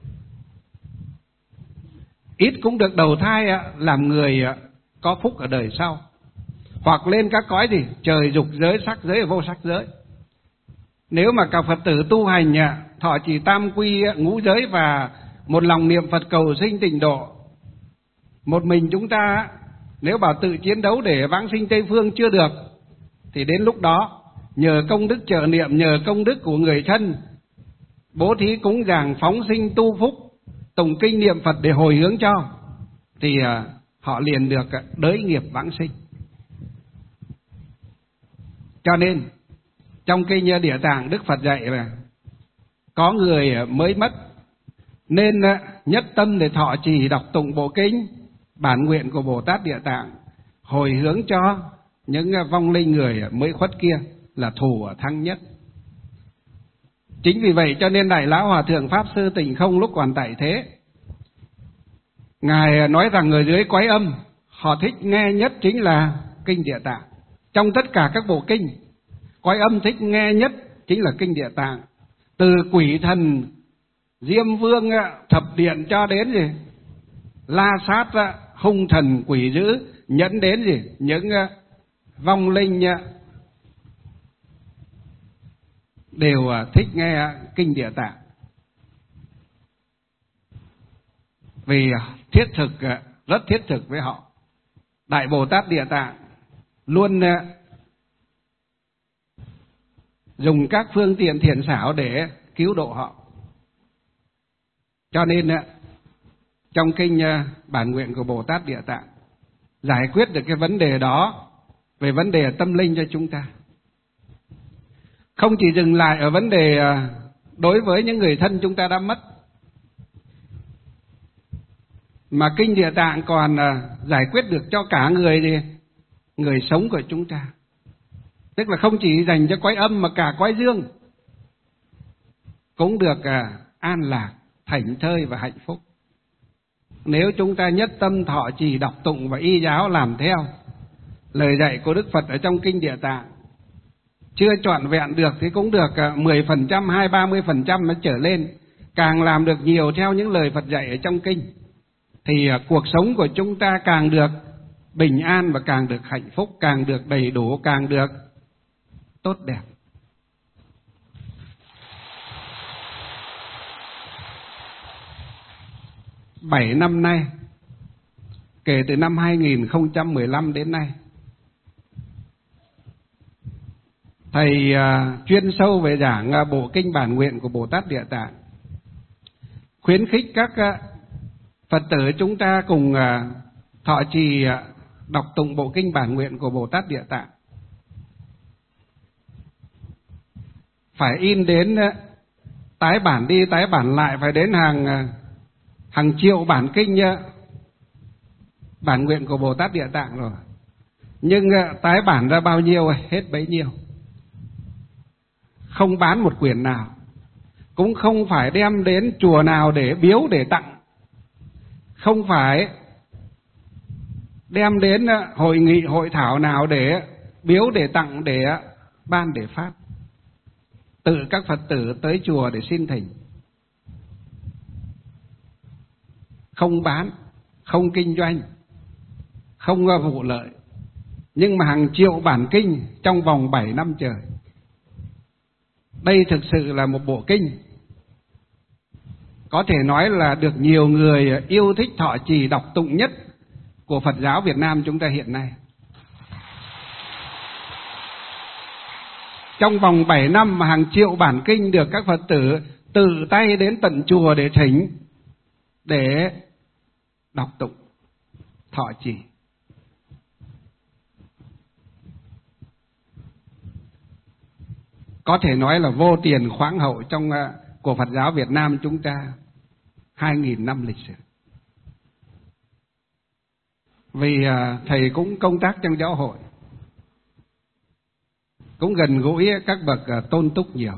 ít cũng được đầu thai làm người có phúc ở đời sau, hoặc lên các cõi gì? Trời dục giới, sắc giới, vô sắc giới. Nếu mà cả Phật tử tu hành thọ trì tam quy ngũ giới và một lòng niệm Phật cầu sinh tịnh độ, một mình chúng ta nếu bảo tự chiến đấu để vãng sinh Tây Phương chưa được, thì đến lúc đó nhờ công đức trợ niệm, nhờ công đức của người thân, bố thí cúng dường, phóng sinh tu phúc, tụng kinh niệm Phật để hồi hướng cho, thì họ liền được đới nghiệp vãng sinh. Cho nên trong kinh Địa Tạng, Đức Phật dạy là có người mới mất nên nhất tâm để thọ trì đọc tụng bộ kinh Bản Nguyện của Bồ Tát Địa Tạng, hồi hướng cho những vong linh người mới khuất kia là thù thắng nhất. Chính vì vậy cho nên Đại Lão Hòa Thượng Pháp Sư Tịnh Không lúc còn tại thế, Ngài nói rằng người dưới cõi âm họ thích nghe nhất chính là kinh Địa Tạng. Trong tất cả các bộ kinh, cõi âm thích nghe nhất chính là kinh Địa Tạng. Từ quỷ thần Diêm Vương thập điện cho đến gì? La Sát hung thần quỷ dữ, nhẫn đến gì? Những vong linh đều thích nghe kinh Địa Tạng. Vì thiết thực, rất thiết thực với họ. Đại Bồ Tát Địa Tạng luôn dùng các phương tiện thiện xảo để cứu độ họ. Cho nên trong kinh Bản Nguyện của Bồ Tát Địa Tạng giải quyết được cái vấn đề đó, về vấn đề tâm linh cho chúng ta. Không chỉ dừng lại ở vấn đề đối với những người thân chúng ta đã mất, mà kinh Địa Tạng còn giải quyết được cho cả người sống của chúng ta. Tức là không chỉ dành cho cõi âm mà cả cõi dương cũng được an lạc, thảnh thơi và hạnh phúc. Nếu chúng ta nhất tâm thọ trì đọc tụng và y giáo làm theo lời dạy của Đức Phật ở trong kinh Địa Tạng, chưa trọn vẹn được thì cũng được 10%, 20-30% nó trở lên. Càng làm được nhiều theo những lời Phật dạy ở trong kinh thì cuộc sống của chúng ta càng được bình an và càng được hạnh phúc, càng được đầy đủ, càng được tốt đẹp. Bảy năm nay, kể từ năm 2015 đến nay, Thầy chuyên sâu về giảng bộ kinh Bản Nguyện của Bồ Tát Địa Tạng, khuyến khích các Phật tử chúng ta cùng thọ trì đọc tụng bộ kinh Bản Nguyện của Bồ Tát Địa Tạng. Phải in đến tái bản đi tái bản lại phải đến hàng triệu bản kinh nhá, bản nguyện của Bồ Tát Địa Tạng rồi. Nhưng tái bản ra bao nhiêu hết bấy nhiêu. Không bán một quyển nào, cũng không phải đem đến chùa nào để biếu để tặng, không phải đem đến hội nghị hội thảo nào để biếu để tặng, để ban để phát. Tự các Phật tử tới chùa để xin thỉnh. Không bán, không kinh doanh, không vụ lợi. Nhưng mà hàng triệu bản kinh trong vòng 7 năm trời. Đây thực sự là một bộ kinh có thể nói là được nhiều người yêu thích thọ trì đọc tụng nhất của Phật giáo Việt Nam chúng ta hiện nay. Trong vòng 7 năm mà hàng triệu bản kinh được các Phật tử tự tay đến tận chùa để thỉnh, để đọc tụng, thọ trì. Có thể nói là vô tiền khoáng hậu trong của Phật giáo Việt Nam chúng ta 2.000 năm lịch sử. Vì thầy cũng công tác trong giáo hội, cũng gần gũi các bậc tôn túc nhiều,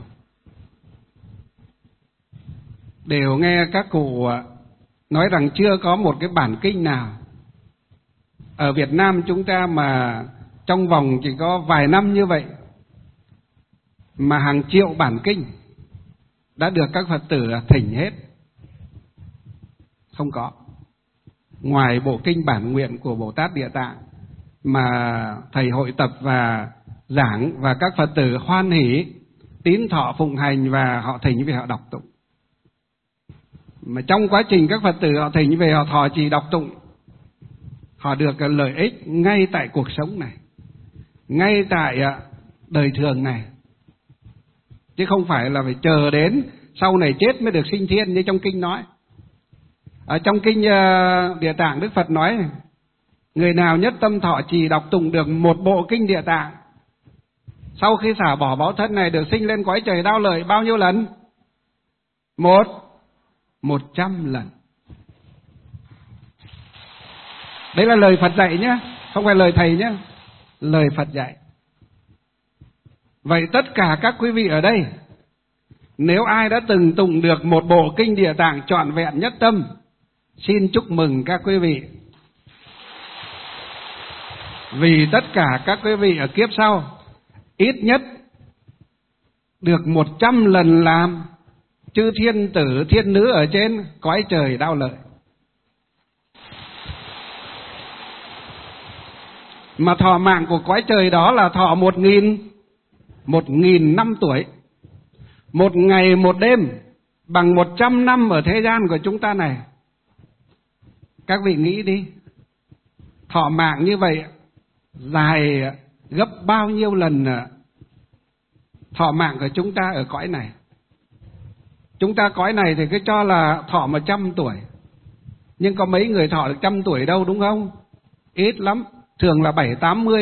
đều nghe các cụ nói rằng chưa có một cái bản kinh nào ở Việt Nam chúng ta mà trong vòng chỉ có vài năm như vậy mà hàng triệu bản kinh đã được các Phật tử thỉnh hết. Không có. Ngoài bộ kinh bản nguyện của Bồ Tát Địa Tạng mà thầy hội tập và giảng, và các Phật tử hoan hỷ tín thọ phụng hành và họ thỉnh về họ đọc tụng. Mà trong quá trình các Phật tử họ thỉnh về họ thọ trì đọc tụng, họ được lợi ích ngay tại cuộc sống này, ngay tại đời thường này, chứ không phải là phải chờ đến sau này chết mới được sinh thiên như trong kinh nói. Ở trong kinh Địa Tạng, Đức Phật nói người nào nhất tâm thọ trì đọc tụng được một bộ kinh Địa Tạng, sau khi xả bỏ báo thân này được sinh lên cõi trời đao lợi bao nhiêu lần? 100 lần. Đấy là lời Phật dạy nhé, không phải lời thầy nhé, lời Phật dạy. Vậy tất cả các quý vị ở đây, nếu ai đã từng tụng được một bộ kinh Địa Tạng trọn vẹn nhất tâm, xin chúc mừng các quý vị. Vì tất cả các quý vị ở kiếp sau ít nhất được 100 lần làm chư thiên tử thiên nữ ở trên cõi trời đao lợi. Mà thọ mạng của cõi trời đó là thọ 1.000 năm tuổi. Một ngày một đêm bằng 100 năm ở thế gian của chúng ta này. Các vị nghĩ đi, thọ mạng như vậy dài gấp bao nhiêu lần thọ mạng của chúng ta ở cõi này. Chúng ta cõi này thì cứ cho là thọ 100 tuổi, nhưng có mấy người thọ được 100 tuổi đâu, đúng không? Ít lắm, thường là 70-80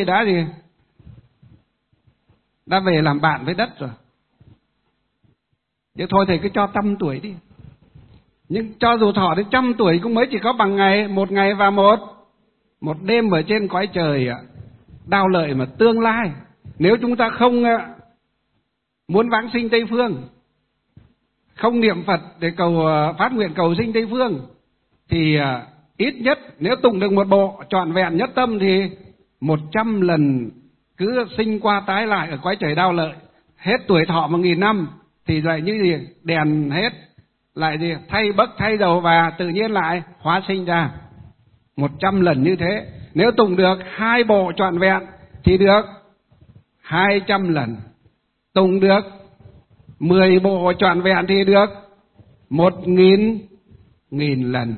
đã về làm bạn với đất rồi. Chứ thôi thầy cứ cho 100 tuổi đi. Nhưng cho dù thọ đến 100 tuổi cũng mới chỉ có bằng một ngày và một đêm ở trên cõi trời đao lợi. Mà tương lai nếu chúng ta không muốn vãng sinh Tây Phương, không niệm Phật để phát nguyện cầu sinh Tây Phương, thì ít nhất nếu tụng được một bộ trọn vẹn nhất tâm thì 100 lần cứ sinh qua tái lại ở cõi trời đao lợi. Hết tuổi thọ 1.000 năm thì lại như gì? Đèn hết, lại gì? Thay bấc thay dầu và tự nhiên lại hóa sinh ra. 100 lần như thế. Nếu tụng được 2 bộ trọn vẹn thì được 200 lần. Tụng được 10 bộ trọn vẹn thì được 1.000 lần.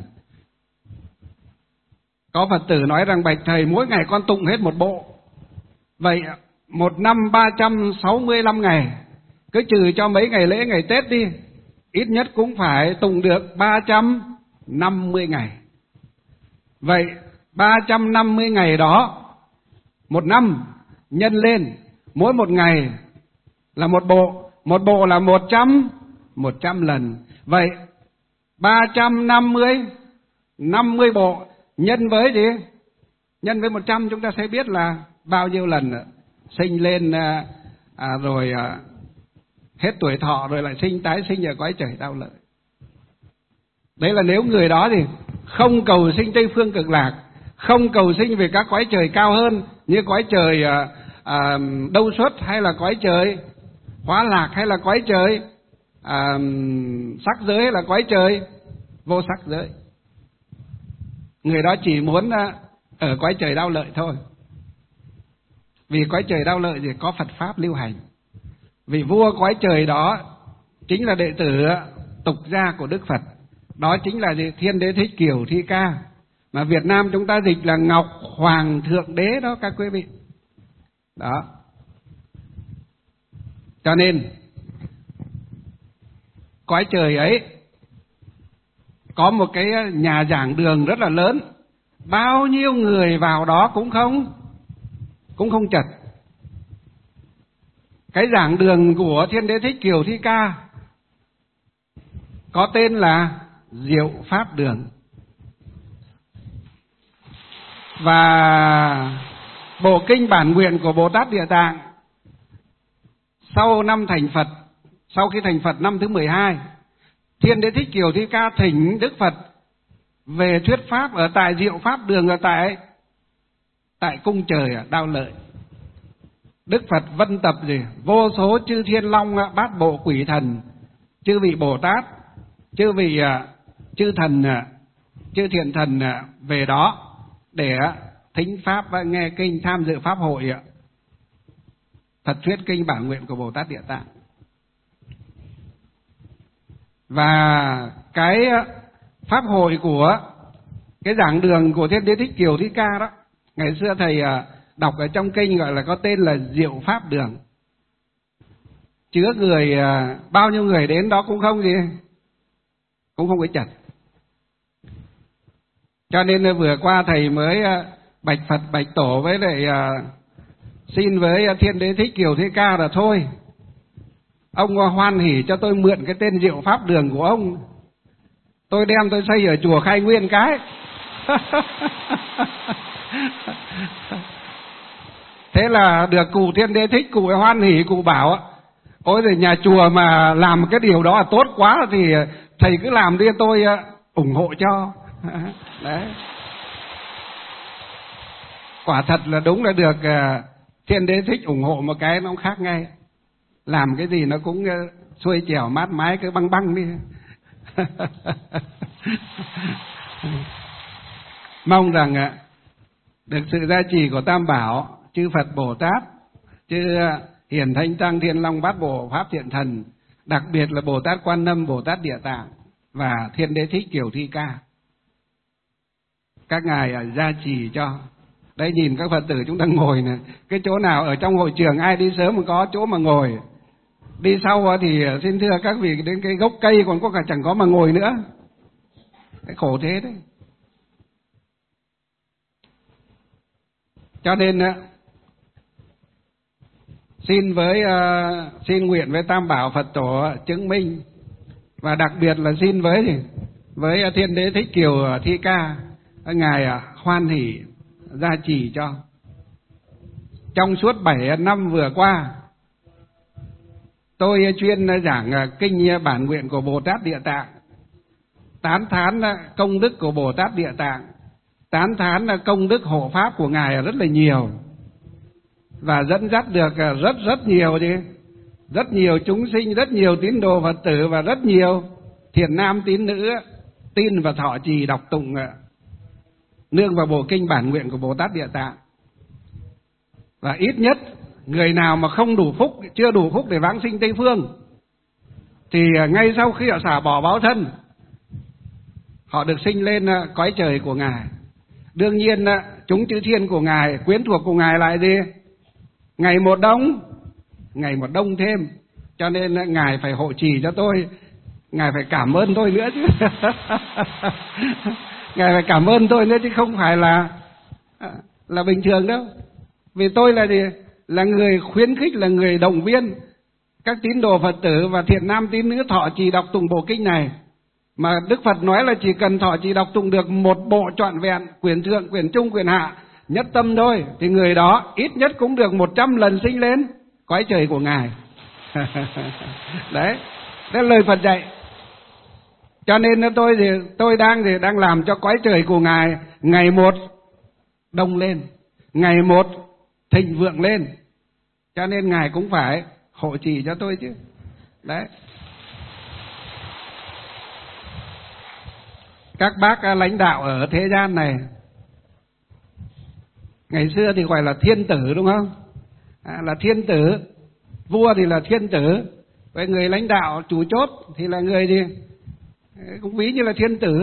Có Phật tử nói rằng bạch thầy, mỗi ngày con tụng hết một bộ. Vậy một năm 365 ngày, cứ trừ cho mấy ngày lễ ngày Tết đi, ít nhất cũng phải tụng được 350 ngày. Vậy 350 ngày đó, một năm nhân lên, mỗi một ngày là một bộ là 100 lần. Vậy 350 bộ nhân với gì? Nhân với 100 chúng ta sẽ biết là bao nhiêu lần sinh lên rồi hết tuổi thọ rồi lại tái sinh ở cõi trời Đau Lợi. Đấy là nếu người đó thì không cầu sinh Tây Phương Cực Lạc, không cầu sinh về các cõi trời cao hơn như cõi trời Đâu Xuất, hay là cõi trời Hóa Lạc, hay là cõi trời sắc giới, hay là cõi trời vô sắc giới. Người đó chỉ muốn ở cõi trời Đau Lợi thôi. Vì cõi trời Đau Lợi thì có Phật Pháp lưu hành. Vị vua cõi trời đó chính là đệ tử tục gia của Đức Phật. Đó chính là Thiên Đế Thích Kiều Thi Ca, mà Việt Nam chúng ta dịch là Ngọc Hoàng Thượng Đế đó các quý vị. Đó. Cho nên cõi trời ấy có một cái nhà giảng đường rất là lớn, bao nhiêu người vào đó cũng không chật. Cái giảng đường của Thiên Đế Thích Kiều Thi Ca có tên là Diệu Pháp Đường. Và bộ kinh bản nguyện của Bồ Tát Địa Tạng sau năm thành Phật, sau khi thành Phật năm thứ 12, Thiên Đế Thích Kiều Thi Ca thỉnh Đức Phật về thuyết pháp ở tại Diệu Pháp Đường, ở tại cung trời Đau Lợi. Đức Phật vân tập vô số chư thiên long bát bộ quỷ thần, chư vị Bồ Tát, chư vị chư thần, chư thiện thần về đó để thính pháp và nghe kinh, tham dự pháp hội thật thuyết kinh bản nguyện của Bồ Tát Địa Tạng. Và cái pháp hội của cái giảng đường của Thiên Đế Thích Kiều Thi Ca đó, ngày xưa thầy đọc ở trong kinh gọi là có tên là Diệu Pháp Đường. Chứa người, bao nhiêu người đến đó cũng không có chật. Cho nên vừa qua thầy mới bạch Phật bạch Tổ với lại xin với Thiên Đế Thích Kiều Thi Ca là thôi, ông hoan hỉ cho tôi mượn cái tên Diệu Pháp Đường của ông, tôi đem tôi xây ở chùa Khai Nguyên cái. Thế là được cụ Thiên Đế Thích, cụ hoan hỉ, cụ bảo ôi thì nhà chùa mà làm cái điều đó là tốt quá thì thầy cứ làm đi, tôi ủng hộ cho. Đấy. Quả thật là đúng là được Thiên Đế Thích ủng hộ một cái nó khác ngay. Làm cái gì nó cũng xuôi chèo mát mái, cứ băng băng đi. Mong rằng được sự gia trì của Tam Bảo, chư Phật Bồ Tát, chư Hiển Thánh Tăng Thiên Long Bát Bộ Pháp Thiện Thần, đặc biệt là Bồ Tát Quan Âm, Bồ Tát Địa Tạng và Thiên Đế Thích Kiều Thi Ca, các ngài gia trì cho. Đấy, nhìn các Phật tử chúng ta ngồi này, cái chỗ nào ở trong hội trường ai đi sớm mà có chỗ mà ngồi, đi sau thì xin thưa các vị đến cái gốc cây còn có cả chẳng có mà ngồi nữa. Cái khổ thế đấy. Cho nên xin nguyện với Tam Bảo Phật Tổ chứng minh, và đặc biệt là xin với Thiên Đế Thích Kiều Thi Ca, ngài hoan hỷ gia trì cho. Trong suốt 7 năm vừa qua, tôi chuyên giảng kinh bản nguyện của Bồ Tát Địa Tạng, tán thán công đức của Bồ Tát Địa Tạng, tán thán công đức hộ pháp của ngài rất là nhiều, và dẫn dắt được rất nhiều chúng sinh, rất nhiều tín đồ Phật tử và rất nhiều thiện nam tín nữ tin và thọ trì đọc tụng nương vào bộ kinh bản nguyện của Bồ Tát Địa Tạng. Và ít nhất người nào mà không đủ phúc, chưa đủ phúc để vãng sinh Tây Phương, thì ngay sau khi họ xả bỏ báo thân, họ được sinh lên cõi trời của ngài. Đương nhiên chúng chư thiên của ngài, quyến thuộc của ngài lại gì? Ngày một đông thêm. Cho nên ngài phải hộ trì cho tôi, ngài phải cảm ơn tôi nữa chứ. Ngài phải cảm ơn tôi nữa chứ không phải là bình thường đâu. Vì tôi là gì? Là người khuyến khích, là người động viên, các tín đồ Phật tử và thiện nam tín nữ thọ trì đọc tụng bộ kinh này, mà Đức Phật nói là chỉ cần thọ trì đọc tụng được một bộ trọn vẹn, quyển thượng, quyển trung, quyển hạ, nhất tâm thôi, thì người đó ít nhất cũng được 100 lần sinh lên cõi trời của Ngài. Đấy, đó là lời Phật dạy. Cho nên tôi đang làm cho cõi trời của Ngài ngày một đông lên, ngày một thịnh vượng lên. Cho nên Ngài cũng phải hộ trì cho tôi chứ. Đấy. Các bác lãnh đạo ở thế gian này, ngày xưa thì gọi là thiên tử đúng không? Là thiên tử, vua thì là thiên tử, với người lãnh đạo chủ chốt thì là người gì? Cũng ví như là thiên tử.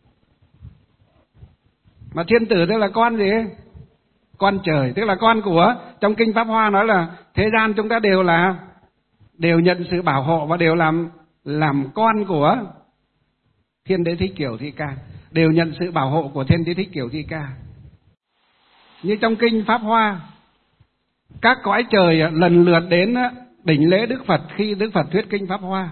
Mà thiên tử tức là con gì? Con trời, tức là con của, trong kinh Pháp Hoa nói là thế gian chúng ta đều nhận sự bảo hộ và đều làm con của Thiên Đế Thích Kiểu Thi Ca, đều nhận sự bảo hộ của Thiên Đế Thích Kiểu Thi Ca. Như trong kinh Pháp Hoa, các cõi trời lần lượt đến đỉnh lễ Đức Phật khi Đức Phật thuyết kinh Pháp Hoa,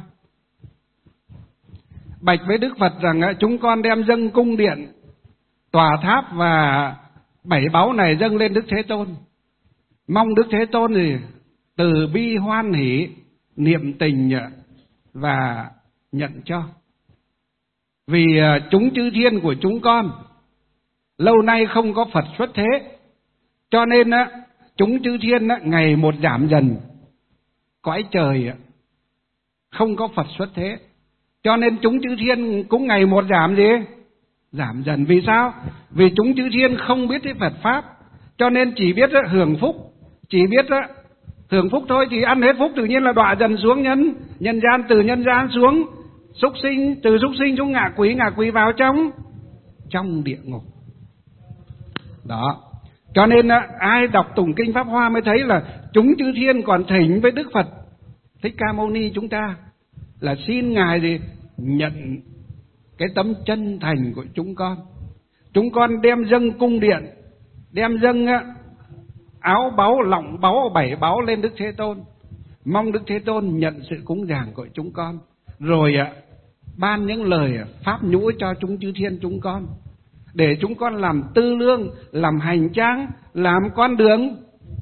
bạch với Đức Phật rằng chúng con đem dâng cung điện, tòa tháp và 7 báu này dâng lên Đức Thế Tôn, mong Đức Thế Tôn thì từ bi hoan hỷ, niệm tình và nhận cho. Vì chúng chư thiên của chúng con lâu nay không có Phật xuất thế, cho nên chúng chư thiên ngày một giảm dần. Cõi trời không có Phật xuất thế, cho nên chúng chư thiên cũng ngày một giảm gì? Giảm dần. Vì sao? Vì chúng chư thiên không biết cái Phật Pháp, cho nên chỉ biết hưởng phúc, chỉ biết hưởng phúc thôi, thì ăn hết phúc tự nhiên là đọa dần xuống nhân gian, từ nhân gian xuống súc sinh, từ súc sinh xuống ngạ quỷ vào trong địa ngục. Đó. Cho nên ai đọc tụng kinh Pháp Hoa mới thấy là chúng chư thiên còn thỉnh với Đức Phật Thích Ca Mâu Ni chúng ta là xin Ngài gì? Nhận cái tấm chân thành của chúng con. Chúng con đem dâng cung điện, đem dâng áo báu, lọng báu, 7 báu lên Đức Thế Tôn, mong Đức Thế Tôn nhận sự cúng dường của chúng con, rồi ban những lời pháp nhũ cho chúng chư thiên chúng con, để chúng con làm tư lương, làm hành trang, làm con đường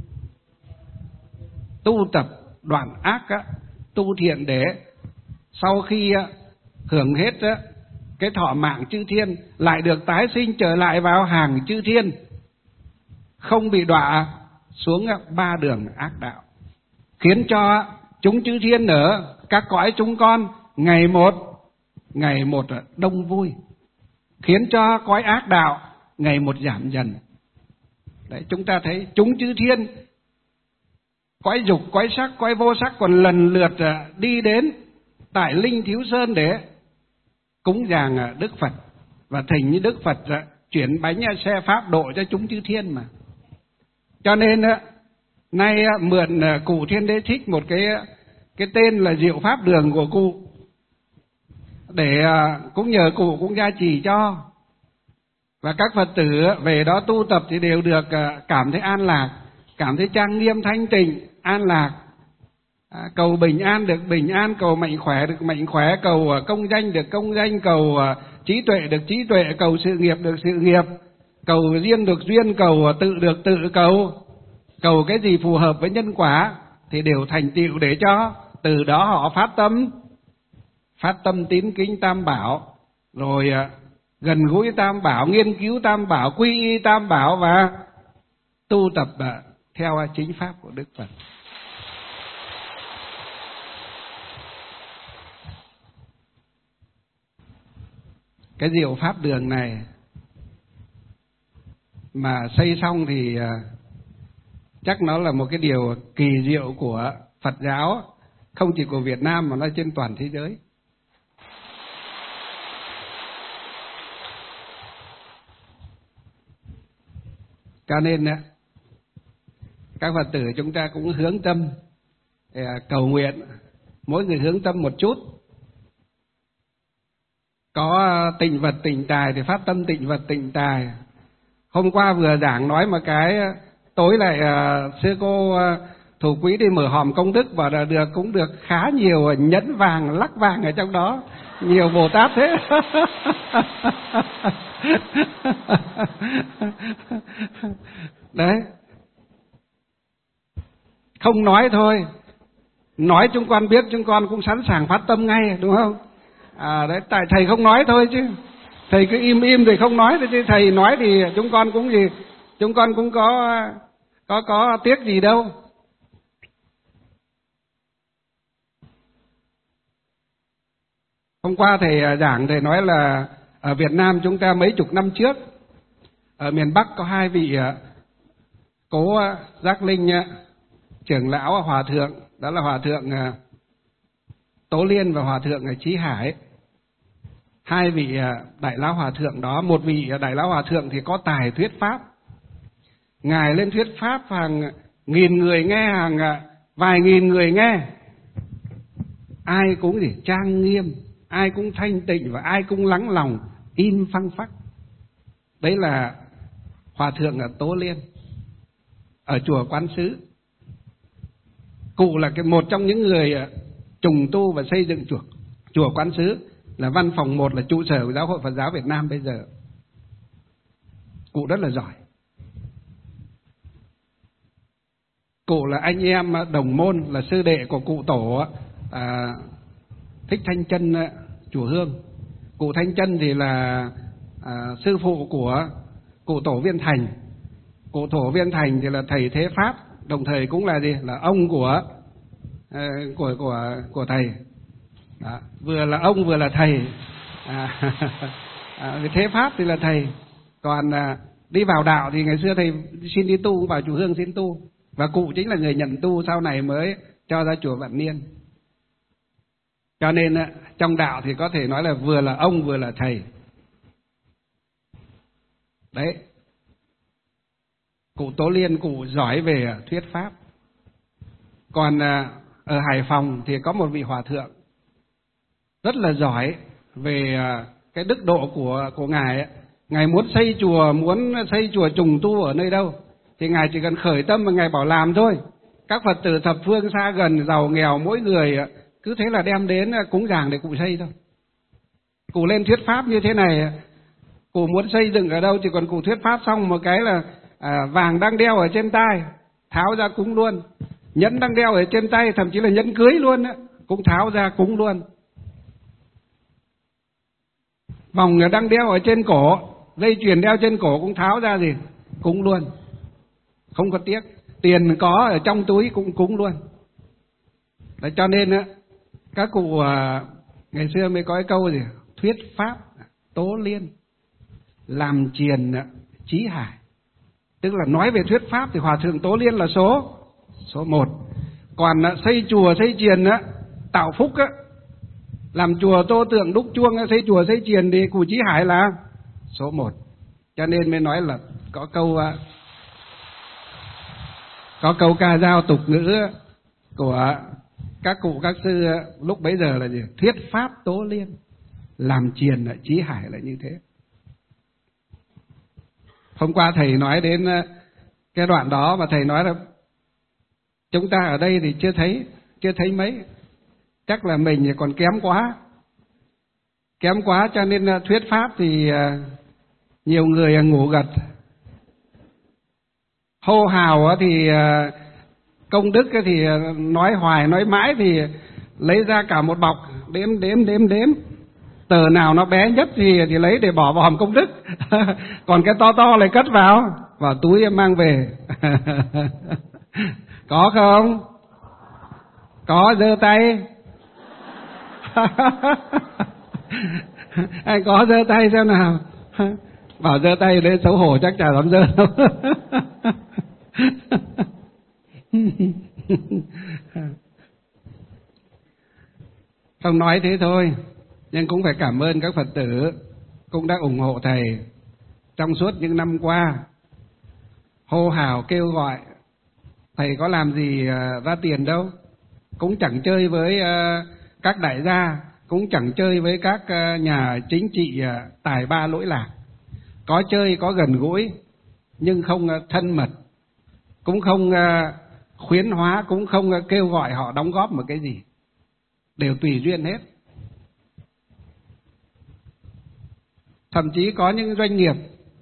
tu tập đoạn ác, tu thiện, để sau khi hưởng hết cái thọ mạng chư thiên lại được tái sinh trở lại vào hàng chư thiên, không bị đọa xuống 3 đường ác đạo, khiến cho chúng chư thiên ở các cõi chúng con ngày một đông vui, khiến cho cõi ác đạo ngày một giảm dần. Đấy, chúng ta thấy chúng chư thiên, cõi dục, cõi sắc, cõi vô sắc còn lần lượt đi đến tại Linh Thiếu Sơn để cúng dường Đức Phật và thỉnh như Đức Phật chuyển bánh xe pháp độ cho chúng chư thiên mà. Cho nên nay mượn cụ Thiên Đế Thích một cái tên là Diệu Pháp Đường của cụ, để cũng nhờ cụ cũng gia trì cho, và các Phật tử về đó tu tập thì đều được cảm thấy an lạc, cảm thấy trang nghiêm thanh tịnh, an lạc. Cầu bình an được bình an, cầu mạnh khỏe được mạnh khỏe, cầu công danh được công danh, cầu trí tuệ được trí tuệ, cầu sự nghiệp được sự nghiệp, cầu duyên được duyên, cầu tự được tự cầu cái gì phù hợp với nhân quả thì đều thành tựu, để cho từ đó họ phát tâm tín kính Tam Bảo, rồi gần gũi Tam Bảo, nghiên cứu Tam Bảo, quy y Tam Bảo và tu tập theo chính pháp của Đức Phật. Cái Diệu Pháp Đường này mà xây xong thì chắc nó là một cái điều kỳ diệu của Phật giáo, không chỉ của Việt Nam mà nó trên toàn thế giới. Cho nên các Phật tử chúng ta cũng hướng tâm cầu nguyện, mỗi người hướng tâm một chút. Có tịnh vật tịnh tài thì phát tâm tịnh vật tịnh tài. Hôm qua vừa giảng nói một cái, tối lại sư cô thủ quỹ đi mở hòm công đức và được cũng được khá nhiều nhẫn vàng, lắc vàng ở trong đó, nhiều Bồ Tát thế. Đấy, không nói thôi, nói chúng con biết, chúng con cũng sẵn sàng phát tâm ngay, đúng không? Đấy, tại thầy không nói thôi chứ, thầy cứ im im thì không nói thôi, chứ thầy nói thì chúng con cũng gì, chúng con cũng có tiếc gì đâu. Hôm qua thầy giảng, thầy nói là ở Việt Nam chúng ta mấy chục năm trước, ở miền Bắc có hai vị cố giác linh trưởng lão hòa thượng, đó là hòa thượng Tố Liên và hòa thượng Chí Hải. Hai vị đại lão hòa thượng đó, một vị đại lão hòa thượng thì có tài thuyết pháp, ngài lên thuyết pháp hàng nghìn người nghe, hàng vài nghìn người nghe, ai cũng gì trang nghiêm, ai cũng thanh tịnh và ai cũng lắng lòng, im phăng phắc. Đấy là hòa thượng Tố Liên ở chùa Quán Sứ. Cụ là một trong những người trùng tu và xây dựng chùa Quán Sứ, là văn phòng 1, là trụ sở của Giáo hội Phật giáo Việt Nam bây giờ. Cụ rất là giỏi. Cụ là anh em đồng môn, là sư đệ của cụ tổ Thích Thanh Chân chùa Hương. Cụ Thanh Chân thì là sư phụ của cụ tổ Viên Thành. Cụ tổ Viên Thành thì là thầy Thế Pháp, đồng thời cũng là gì, là ông của thầy. Đó, vừa là ông vừa là thầy. Thế Pháp thì là thầy, còn đi vào đạo thì ngày xưa thầy xin đi tu, vào chùa Hương xin tu, và cụ chính là người nhận tu, sau này mới cho ra chùa Vạn Niên. Cho nên trong đạo thì có thể nói là vừa là ông vừa là thầy. Đấy, cụ Tố Liên cụ giỏi về thuyết pháp. Còn ở Hải Phòng thì có một vị hòa thượng rất là giỏi về cái đức độ của ngài ấy. Ngài muốn xây chùa trùng tu ở nơi đâu thì ngài chỉ cần khởi tâm mà ngài bảo làm thôi. Các Phật tử thập phương xa gần, giàu nghèo, mỗi người cứ thế là đem đến cúng dường để cụ xây thôi. Cụ lên thuyết pháp như thế này, cụ muốn xây dựng ở đâu chỉ còn cụ thuyết pháp xong một cái là vàng đang đeo ở trên tai tháo ra cúng luôn, nhẫn đang đeo ở trên tay, thậm chí là nhẫn cưới luôn cũng tháo ra cúng luôn, vòng đang đeo ở trên cổ, dây chuyền đeo trên cổ cũng tháo ra gì cúng luôn, không có tiếc. Tiền có ở trong túi cũng cúng luôn. Đấy, cho nên các cụ ngày xưa mới có cái câu gì, thuyết pháp Tố Liên, làm triền Chí Hải. Tức là nói về thuyết pháp thì hòa thượng Tố Liên là số 1. Còn xây chùa xây triền tạo phúc làm chùa tô tượng đúc chuông, xây chùa xây triền thì cụ Chí Hải là số 1. Cho nên mới nói là có câu ca dao tục ngữ của các cụ các sư lúc bấy giờ là gì? Thuyết pháp Tố Liên, làm triền Chí Hải là như thế. Hôm qua thầy nói đến cái đoạn đó và thầy nói là chúng ta ở đây thì chưa thấy mấy, chắc là mình còn kém quá cho nên thuyết pháp thì nhiều người ngủ gật. Hô hào thì công đức thì nói hoài nói mãi thì lấy ra cả một bọc đếm, tờ nào nó bé nhất thì lấy để bỏ vào hòm công đức. Còn cái to lại cất vào túi mang về. Có không? Có, giơ tay. Anh có giơ tay xem nào. Bảo giơ tay để xấu hổ chắc chả dám giơ đâu. Không nói thế thôi, nhưng cũng phải cảm ơn các Phật tử cũng đã ủng hộ thầy trong suốt những năm qua, hô hào kêu gọi. Thầy có làm gì ra tiền đâu, cũng chẳng chơi với các đại gia, cũng chẳng chơi với các nhà chính trị tài ba lỗi lạc. Có chơi có gần gũi nhưng không thân mật, cũng không khuyến hóa, cũng không kêu gọi họ đóng góp một cái gì, đều tùy duyên hết. Thậm chí có những doanh nghiệp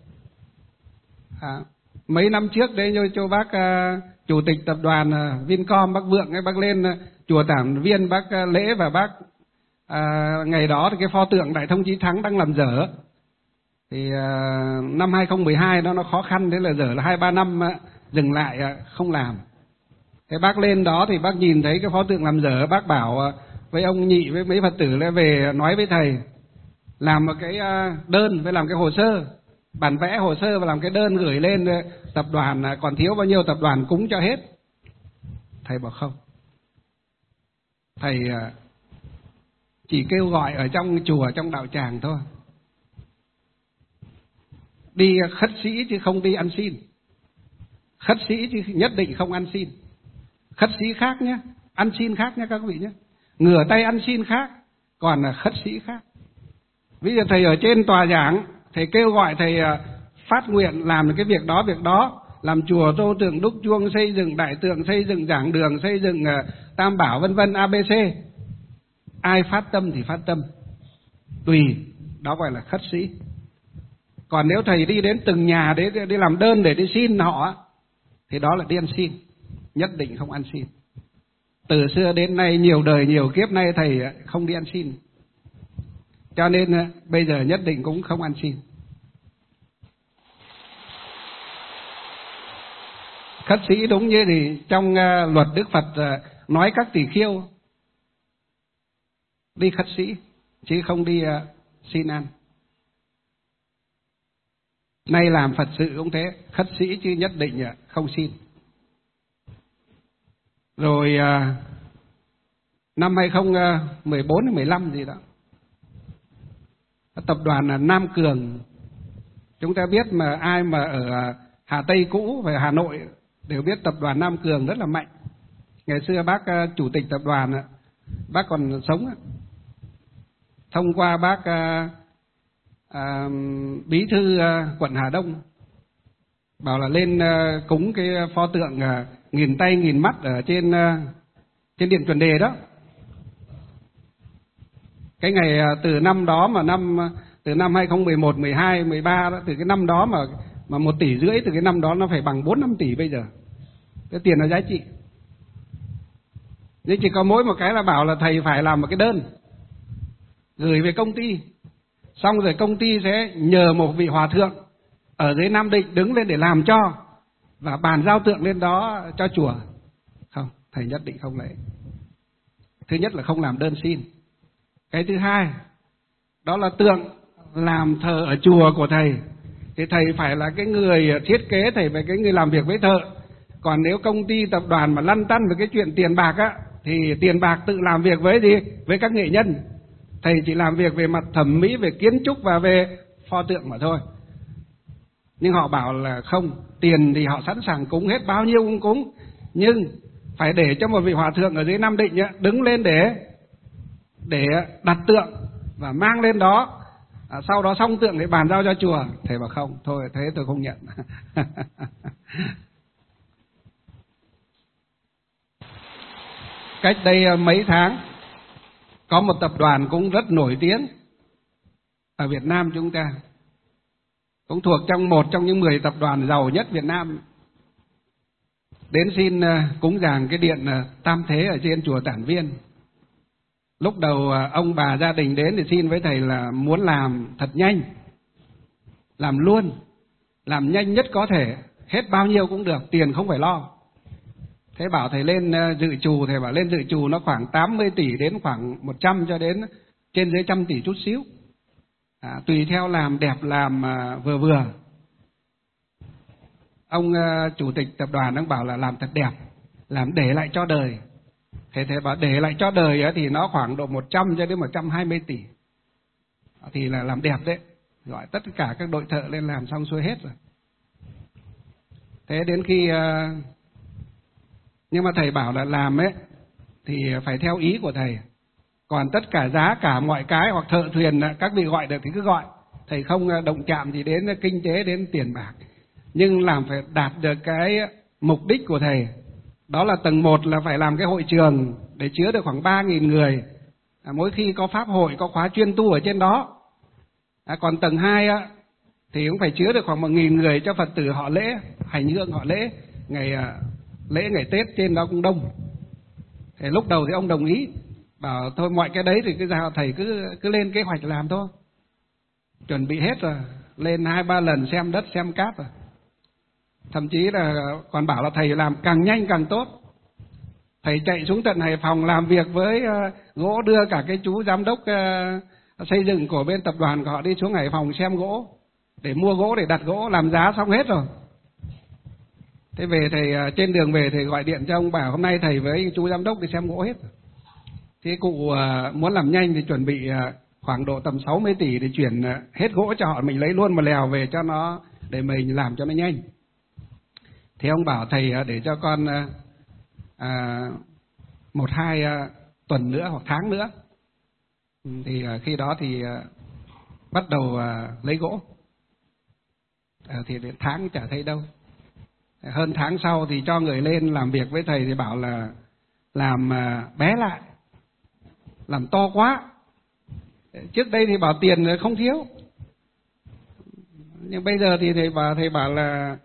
mấy năm trước đấy, như cho bác chủ tịch tập đoàn Vincom bác Vượng ấy, bác lên chùa Tản Viên bác lễ, và bác ngày đó thì cái pho tượng Đại Thông Chí Thắng đang làm dở. Thì năm 2012 nó khó khăn, thế là dở là 2-3 năm dừng lại không làm. Thế bác lên đó thì bác nhìn thấy cái pho tượng làm dở, bác bảo với ông Nhị với mấy Phật tử là về nói với thầy làm một cái đơn, với làm cái hồ sơ, bản vẽ hồ sơ và làm cái đơn gửi lên tập đoàn, còn thiếu bao nhiêu tập đoàn cúng cho hết. Thầy bảo không, thầy chỉ kêu gọi ở trong chùa, trong đạo tràng thôi, đi khất sĩ chứ không đi ăn xin. Khất sĩ chứ nhất định không ăn xin. Khất sĩ khác nhé, ăn xin khác nhé các vị nhé. Ngửa tay ăn xin khác, còn là khất sĩ khác. Ví dụ thầy ở trên tòa giảng, thầy kêu gọi, thầy phát nguyện làm cái việc đó, làm chùa, tô tượng, đúc chuông, xây dựng đại tượng, xây dựng giảng đường, xây dựng tam bảo vân vân ABC. Ai phát tâm thì phát tâm, tùy, đó gọi là khất sĩ. Còn nếu thầy đi đến từng nhà để đi làm đơn để đi xin họ, thì đó là đi ăn xin, nhất định không ăn xin. Từ xưa đến nay, nhiều đời nhiều kiếp nay thầy không đi ăn xin, cho nên bây giờ nhất định cũng không ăn xin. Khất sĩ đúng như thì trong luật Đức Phật nói các tỳ kheo đi khất sĩ chứ không đi xin ăn. Nay làm Phật sự cũng thế, khất sĩ chứ nhất định không xin. Rồi năm 2014 hay 15 gì đó, tập đoàn là Nam Cường, chúng ta biết mà, ai mà ở Hà Tây cũ và Hà Nội đều biết tập đoàn Nam Cường rất là mạnh. Ngày xưa bác chủ tịch tập đoàn, bác còn sống, thông qua bác bí thư quận Hà Đông bảo là lên cúng cái pho tượng nghìn tay nghìn mắt ở trên Điện Chuẩn Đề đó. Cái ngày từ năm đó mà từ năm 2011, 12, 13 đó, từ cái năm đó mà 1,5 tỷ, từ cái năm đó nó phải bằng 4-5 tỷ bây giờ. Cái tiền nó giá trị. Nhưng chỉ có mỗi một cái là bảo là thầy phải làm một cái đơn gửi về công ty, xong rồi công ty sẽ nhờ một vị hòa thượng ở dưới Nam Định đứng lên để làm cho, và bàn giao tượng lên đó cho chùa. Không, thầy nhất định không lấy. Thứ nhất là không làm đơn xin. Cái thứ hai, đó là tượng làm thờ ở chùa của thầy, thì thầy phải là cái người thiết kế, thầy phải cái người làm việc với thợ. Còn nếu công ty tập đoàn mà lăn tăn về cái chuyện tiền bạc á, thì tiền bạc tự làm việc với gì? Với các nghệ nhân. Thầy chỉ làm việc về mặt thẩm mỹ, về kiến trúc và về pho tượng mà thôi. Nhưng họ bảo là không, tiền thì họ sẵn sàng cúng hết, bao nhiêu cũng cúng, nhưng phải để cho một vị hòa thượng ở dưới Nam Định đứng lên để đặt tượng và mang lên đó, sau đó xong tượng để bàn giao cho chùa. Thầy bảo không, thôi thế tôi không nhận. Cách đây mấy tháng, có một tập đoàn cũng rất nổi tiếng ở Việt Nam chúng ta, cũng thuộc trong một trong những 10 tập đoàn giàu nhất Việt Nam, đến xin cúng dường cái điện Tam Thế ở trên chùa Tản Viên. Lúc đầu ông bà gia đình đến thì xin với thầy là muốn làm thật nhanh, làm luôn, làm nhanh nhất có thể, hết bao nhiêu cũng được, tiền không phải lo. Thế bảo thầy lên dự trù, thầy bảo lên dự trù nó khoảng 80 tỷ đến khoảng 100 cho đến trên dưới 100 tỷ chút xíu. Tùy theo làm đẹp, làm vừa vừa. Ông chủ tịch tập đoàn đang bảo là làm thật đẹp, làm để lại cho đời. Thầy bảo để lại cho đời thì nó khoảng độ 100 cho đến 120 tỷ. Thì là làm đẹp đấy. Gọi tất cả các đội thợ lên làm xong xuôi hết rồi. Thế đến khi nhưng mà thầy bảo là làm ấy thì phải theo ý của thầy. Còn tất cả giá cả mọi cái hoặc thợ thuyền các vị gọi được thì cứ gọi. Thầy không động chạm gì đến kinh tế, đến tiền bạc. Nhưng làm phải đạt được cái mục đích của thầy. Đó là tầng 1 là phải làm cái hội trường để chứa được khoảng 3.000 người. Mỗi khi có pháp hội, có khóa chuyên tu ở trên đó. Còn tầng 2 thì cũng phải chứa được khoảng 1.000 người cho Phật tử họ lễ, hành hương họ lễ ngày Tết, trên đó cũng đông. Thì lúc đầu thì ông đồng ý, bảo thôi mọi cái đấy thì cứ giao thầy cứ lên kế hoạch làm thôi. Chuẩn bị hết rồi, lên 2-3 lần xem đất xem cát rồi. Thậm chí là còn bảo là thầy làm càng nhanh càng tốt. Thầy chạy xuống tận Hải Phòng làm việc với gỗ, đưa cả cái chú giám đốc xây dựng của bên tập đoàn của họ đi xuống Hải Phòng xem gỗ, để mua gỗ, để đặt gỗ, làm giá xong hết rồi. Thế về thầy trên đường về thầy gọi điện cho ông, bảo hôm nay thầy với chú giám đốc đi xem gỗ hết. Thế cụ muốn làm nhanh thì chuẩn bị khoảng độ tầm 60 tỷ để chuyển hết gỗ cho họ, mình lấy luôn một lèo về cho nó, để mình làm cho nó nhanh. Thì ông bảo thầy để cho con 1-2 tuần nữa hoặc tháng nữa. Thì khi đó thì bắt đầu lấy gỗ. Thì đến tháng chả thấy đâu. Hơn tháng sau thì cho người lên làm việc với thầy thì bảo là làm bé lại, làm to quá. Trước đây thì bảo tiền không thiếu, nhưng bây giờ thì thầy bảo là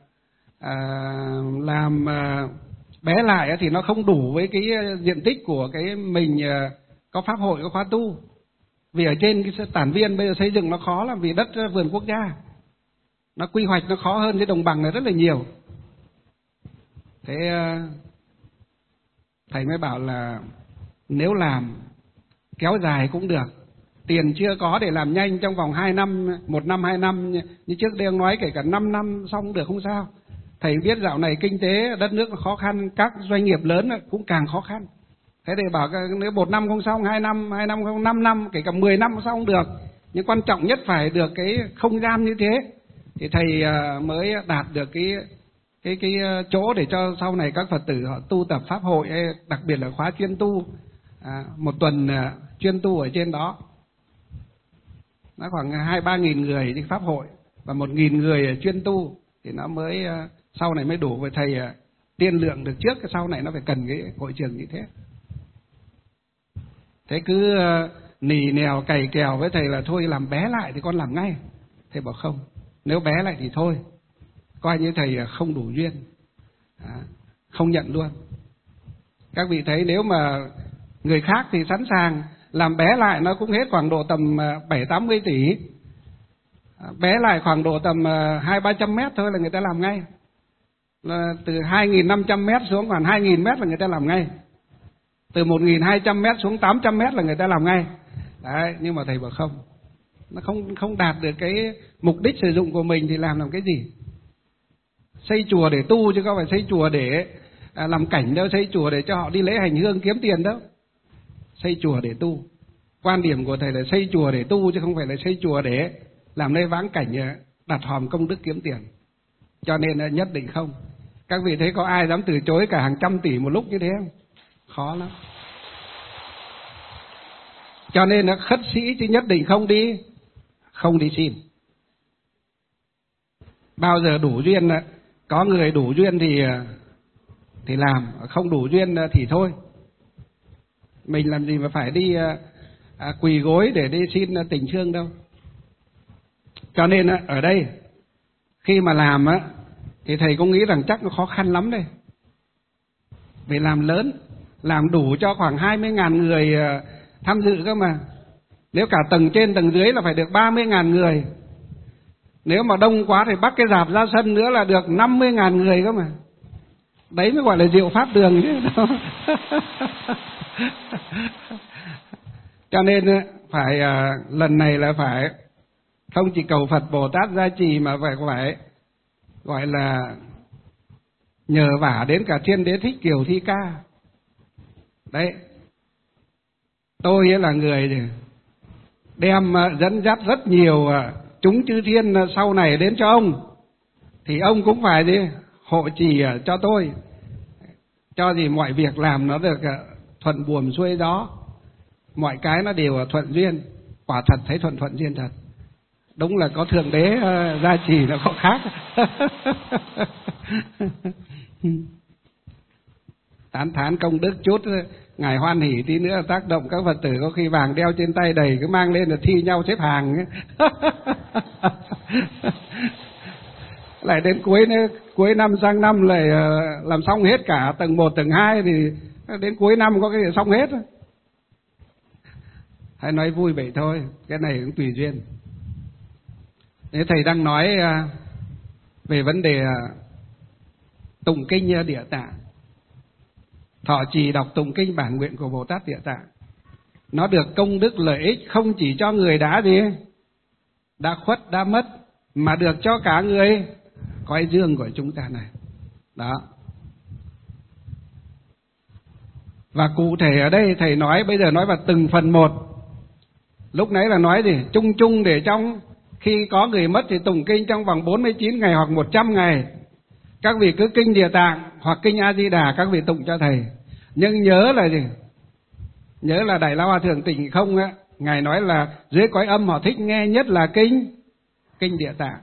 làm bé lại thì nó không đủ với cái diện tích của cái mình có pháp hội, có khóa tu. Vì ở trên cái tản viên bây giờ xây dựng nó khó lắm, vì đất vườn quốc gia, nó quy hoạch nó khó hơn cái đồng bằng này rất là nhiều. Thế thầy mới bảo là nếu làm kéo dài cũng được, tiền chưa có để làm nhanh trong vòng 2 năm, 1 năm 2 năm như trước đây ông nói, kể cả 5 năm xong cũng được, không sao. Thầy biết dạo này kinh tế đất nước nó khó khăn, các doanh nghiệp lớn cũng càng khó khăn. Thế thì bảo nếu 1 năm không xong, 2 năm không, 5 năm, kể cả 10 năm không xong cũng được. Nhưng quan trọng nhất phải được cái không gian như thế, thì thầy mới đạt được cái chỗ để cho sau này các Phật tử họ tu tập pháp hội, đặc biệt là khóa chuyên tu, 1 tuần chuyên tu ở trên đó. Nó khoảng 2-3 nghìn người đi pháp hội và 1.000 người chuyên tu, thì nó mới sau này mới đủ. Với thầy tiên lượng được trước, sau này nó phải cần cái hội trường như thế. Thế cứ nì nèo cày kèo với thầy là thôi làm bé lại thì con làm ngay. Thầy bảo không, nếu bé lại thì thôi, coi như thầy không đủ duyên, không nhận luôn. Các vị thấy nếu mà người khác thì sẵn sàng làm bé lại, nó cũng hết khoảng độ tầm 70-80 tỷ. Bé lại khoảng độ tầm 200-300 mét thôi là người ta làm ngay. Là từ 2.500 mét xuống khoảng 2.000 mét là người ta làm ngay. Từ 1.200 mét xuống 800 mét là người ta làm ngay. Đấy, nhưng mà thầy bảo không, nó không đạt được cái mục đích sử dụng của mình thì làm cái gì? Xây chùa để tu chứ không phải xây chùa để làm cảnh đâu, xây chùa để cho họ đi lễ hành hương kiếm tiền đâu. Xây chùa để tu. Quan điểm của thầy là xây chùa để tu chứ không phải là xây chùa để làm nơi vãng cảnh đặt hòm công đức kiếm tiền. Cho nên là nhất định không. Các vị thấy có ai dám từ chối cả hàng trăm tỷ một lúc như thế không? Khó lắm. Cho nên là khất sĩ chứ nhất định không đi xin. Bao giờ đủ duyên, có người đủ duyên thì làm, không đủ duyên thì thôi. Mình làm gì mà phải đi quỳ gối để đi xin tình thương đâu. Cho nên ở đây khi mà làm thì thầy cũng nghĩ rằng chắc nó khó khăn lắm đây. Vì làm lớn, làm đủ cho khoảng 20.000 người tham dự cơ mà. Nếu cả tầng trên tầng dưới là phải được 30.000 người. Nếu mà đông quá thì bắt cái rạp ra sân nữa là được 50.000 người cơ mà. Đấy mới gọi là diệu pháp đường chứ. Cho nên phải lần này là phải không chỉ cầu Phật Bồ Tát gia trì mà phải gọi là nhờ vả đến cả Thiên Đế Thích Kiều thi ca. Đấy, tôi là người đem dẫn dắt rất nhiều chúng chư thiên sau này đến cho ông, thì ông cũng phải hộ trì cho tôi, cho gì mọi việc làm nó được thuận buồm xuôi gió, mọi cái nó đều thuận duyên. Quả thật thấy thuận duyên thật. Đúng là có Thượng Đế gia trì nó có khác. tán thán công đức chút, ngài hoan hỉ tí nữa tác động các Phật tử có khi vàng đeo trên tay đầy, cứ mang lên là thi nhau xếp hàng ấy. Lại đến cuối năm sang năm lại làm xong hết cả tầng 1, tầng 2 thì đến cuối năm có cái gì xong hết. Hãy nói vui vậy thôi, cái này cũng tùy duyên. Thế thầy đang nói về vấn đề tụng kinh Địa Tạng, thọ trì đọc tụng kinh bản nguyện của Bồ Tát Địa Tạng. Nó được công đức lợi ích không chỉ cho người đã khuất, đã mất, mà được cho cả người cõi dương của chúng ta này. Đó. Và cụ thể ở đây thầy nói, bây giờ nói vào từng phần một. Lúc nãy là nói gì? Chung chung để trong khi có người mất thì tụng kinh trong vòng 49 ngày hoặc 100 ngày. Các vị cứ kinh Địa Tạng hoặc kinh A Di Đà các vị tụng cho thầy. Nhưng nhớ là gì? Nhớ là Đại Lao Hòa Thượng Tịnh Không á, ngài nói là dưới cõi âm họ thích nghe nhất là kinh Địa Tạng.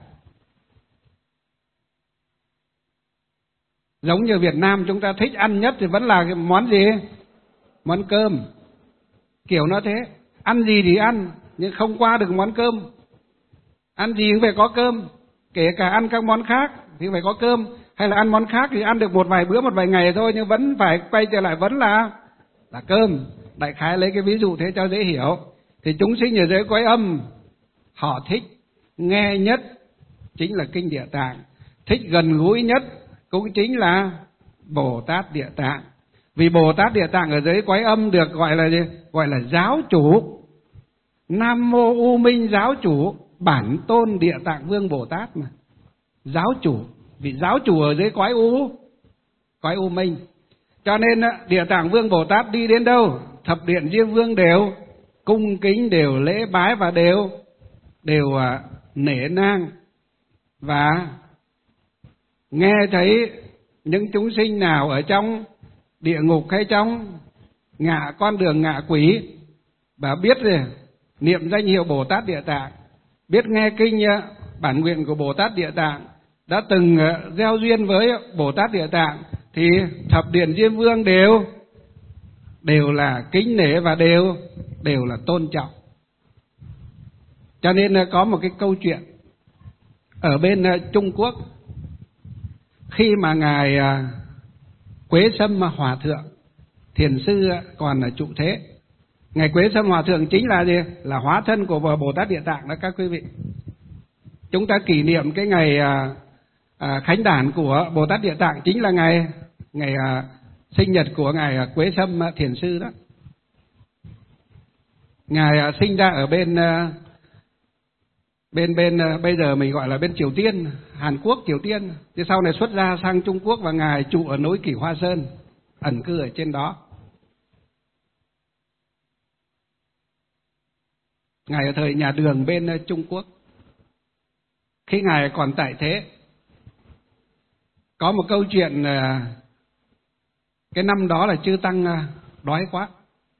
Giống như Việt Nam chúng ta thích ăn nhất thì vẫn là cái món gì? Món cơm. Kiểu nó thế, ăn gì thì ăn, nhưng không qua được món cơm. Ăn gì cũng phải có cơm, kể cả ăn các món khác thì phải có cơm, hay là ăn món khác thì ăn được một vài bữa, một vài ngày thôi, nhưng vẫn phải quay trở lại vẫn là cơm. Đại khái lấy cái ví dụ thế cho dễ hiểu. Thì chúng sinh ở dưới cõi âm họ thích nghe nhất chính là kinh Địa Tạng, thích gần gũi nhất cũng chính là Bồ Tát Địa Tạng. Vì Bồ Tát Địa Tạng ở dưới cõi âm được gọi là gì? Gọi là giáo chủ. Nam Mô U Minh giáo chủ, bản tôn Địa Tạng Vương Bồ Tát mà. Giáo chủ, vị giáo chủ ở dưới cõi U Minh. Cho nên Địa Tạng Vương Bồ Tát đi đến đâu, thập điện Diêm Vương đều cung kính, đều lễ bái và đều nể nang. Và nghe thấy những chúng sinh nào ở trong địa ngục hay trong con đường ngạ quỷ và biết rồi niệm danh hiệu Bồ Tát Địa Tạng, biết nghe kinh bản nguyện của Bồ Tát Địa Tạng, đã từng gieo duyên với Bồ Tát Địa Tạng, thì thập điện Diêm Vương đều là kính nể và đều là tôn trọng. Cho nên có một cái câu chuyện ở bên Trung Quốc, khi mà ngài Quế Sâm Hòa Thượng Thiền Sư còn là trụ thế. Ngài Quế Sâm Hòa Thượng chính là gì? Là hóa thân của Bồ Tát Địa Tạng đó các quý vị. Chúng ta kỷ niệm cái ngày khánh đản của Bồ Tát Địa Tạng chính là ngày sinh nhật của ngài Quế Sâm Thiền Sư đó. Ngài sinh ra ở bên bây giờ mình gọi là bên Triều Tiên, Hàn Quốc, Triều Tiên. Thì sau này xuất ra sang Trung Quốc và ngài trụ ở núi Kỷ Hoa Sơn, ẩn cư ở trên đó. Ngài ở thời nhà Đường bên Trung Quốc. Khi ngài còn tại thế, có một câu chuyện, cái năm đó là chư tăng đói quá,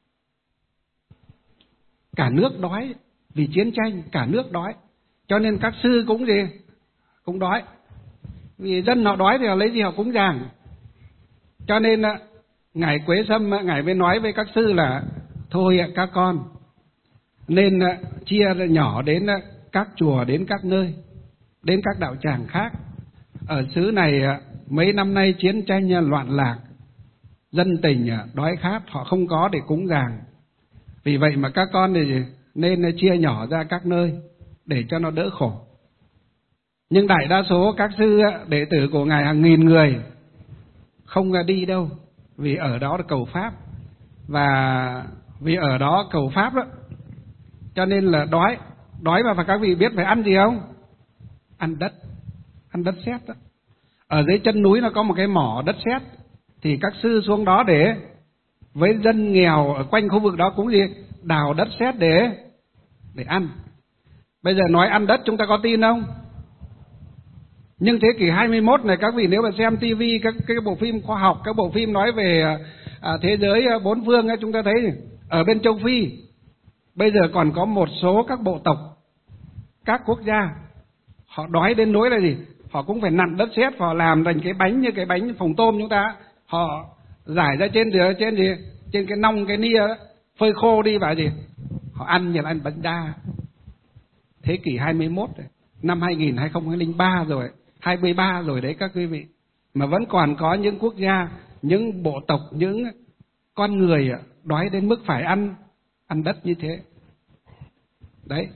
cả nước đói vì chiến tranh, cả nước đói, cho nên các sư cũng đói, vì dân họ đói thì họ lấy gì họ cúng dường. Cho nên ngài Quế Sâm ngài mới nói với các sư là thôi các con nên chia nhỏ đến các chùa, đến các nơi, đến các đạo tràng khác. Ở xứ này mấy năm nay chiến tranh loạn lạc, dân tình đói khát, họ không có để cúng dường. Vì vậy mà các con thì nên chia nhỏ ra các nơi để cho nó đỡ khổ. Nhưng đại đa số các sư đệ tử của ngài hàng nghìn người không đi đâu, vì ở đó là cầu pháp, và vì ở đó cầu pháp đó, cho nên là đói mà các vị biết phải ăn gì không? Ăn đất sét đó. Ở dưới chân núi nó có một cái mỏ đất sét, thì các sư xuống đó để với dân nghèo ở quanh khu vực đó cũng gì đào đất sét để ăn. Bây giờ nói ăn đất chúng ta có tin không? Nhưng thế kỷ 21 này các vị nếu mà xem tivi, các cái bộ phim khoa học, các bộ phim nói về thế giới bốn phương ấy, chúng ta thấy ở bên châu Phi bây giờ còn có một số các bộ tộc, các quốc gia họ đói đến nỗi là gì? Họ cũng phải nặn đất sét, họ làm thành cái bánh như cái bánh phồng tôm chúng ta, họ rải ra trên cái nong cái nia đó, phơi khô đi và họ ăn như là ăn bánh đa. Thế kỷ 21 rồi, năm 2003 rồi, 23 rồi đấy các quý vị, mà vẫn còn có những quốc gia, những bộ tộc, những con người đói đến mức phải ăn đất như thế. Đấy.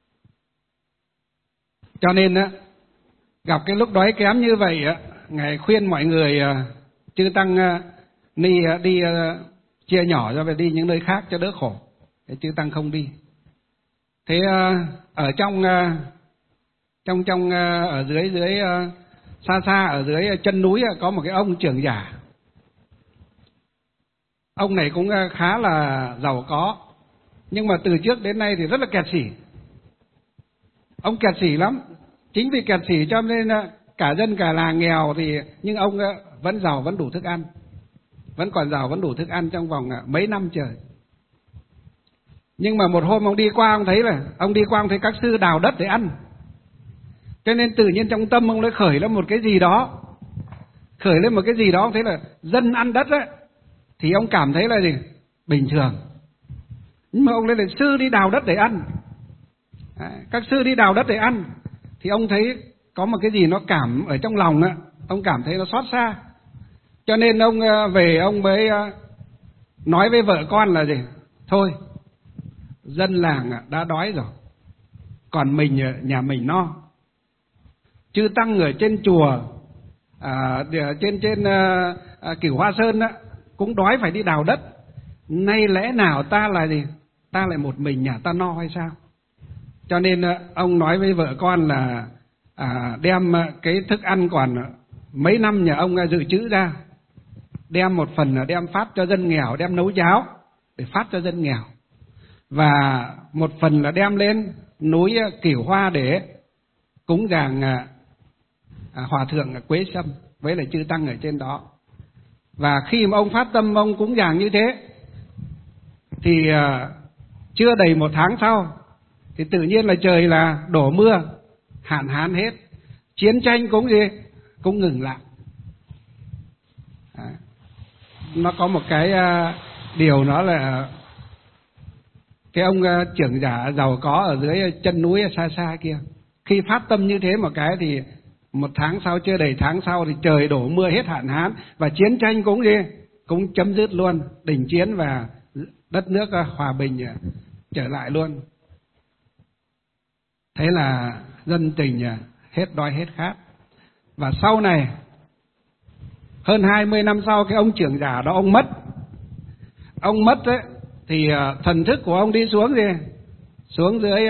Cho nên gặp cái lúc đói kém như vậy, Ngài khuyên mọi người chư tăng ni đi chia nhỏ ra về đi những nơi khác cho đỡ khổ. Thế chư tăng không đi. Thế ở trong ở dưới xa ở dưới chân núi có một cái ông trưởng giả. Ông này cũng khá là giàu có, nhưng mà từ trước đến nay thì rất là kẹt xỉ. Ông kẹt xỉ lắm. Chính vì kẹt xỉ cho nên cả dân cả làng nghèo thì nhưng ông vẫn giàu, vẫn đủ thức ăn. Vẫn còn giàu, vẫn đủ thức ăn trong vòng mấy năm trời. Nhưng mà một hôm ông đi qua, ông thấy các sư đào đất để ăn. Cho nên tự nhiên trong tâm ông lại khởi lên một cái gì đó. Ông thấy là dân ăn đất ấy, thì ông cảm thấy là bình thường. Nhưng mà ông lên là sư đi đào đất để ăn. Các sư đi đào đất để ăn thì ông thấy có một cái gì nó cảm ở trong lòng á, ông cảm thấy nó xót xa. Cho nên ông về ông mới nói với vợ con là thôi, dân làng đã đói rồi, còn nhà mình no. Chư tăng ở trên chùa, trên Cửu Hoa Sơn cũng đói phải đi đào đất. Nay lẽ nào ta lại một mình nhà ta no hay sao? Cho nên ông nói với vợ con là đem cái thức ăn còn mấy năm nhà ông dự trữ ra, đem một phần là đem phát cho dân nghèo, đem nấu cháo để phát cho dân nghèo, và một phần là đem lên núi Cửu Hoa để cúng dường hòa thượng Quế Sâm với lại chư tăng ở trên đó. Và khi mà ông phát tâm ông cúng dường như thế thì chưa đầy một tháng sau thì tự nhiên là trời là đổ mưa, hạn hán hết, chiến tranh cũng ngừng lại. Nó có một cái điều đó là cái ông trưởng giả giàu có ở dưới chân núi xa xa kia, khi phát tâm như thế một cái thì một tháng sau, chưa đầy tháng sau thì trời đổ mưa hết, hạn hán, và chiến tranh cũng chấm dứt luôn, đình chiến, và đất nước hòa bình trở lại luôn. Thế là dân tình hết đói hết khát. Và sau này hơn 20 năm sau, cái ông trưởng giả đó ông mất ấy, thì thần thức của ông đi xuống dưới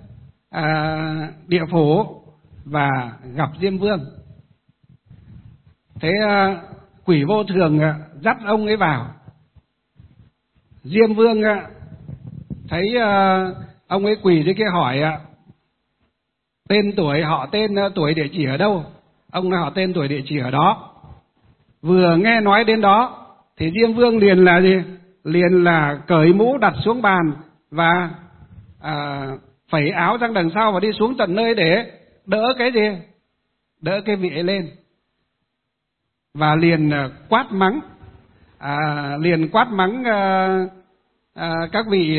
địa phủ và gặp Diêm Vương. Thế quỷ vô thường dắt ông ấy vào. Diêm Vương thấy ông ấy quỳ dưới kia hỏi tên tuổi, họ tên, tuổi, địa chỉ ở đâu. Ông nói họ tên tuổi địa chỉ ở đó. Vừa nghe nói đến đó thì Diêm Vương liền là cởi mũ đặt xuống bàn và phẩy áo sang đằng sau và đi xuống tận nơi để đỡ cái vị ấy lên, và liền quát mắng các vị,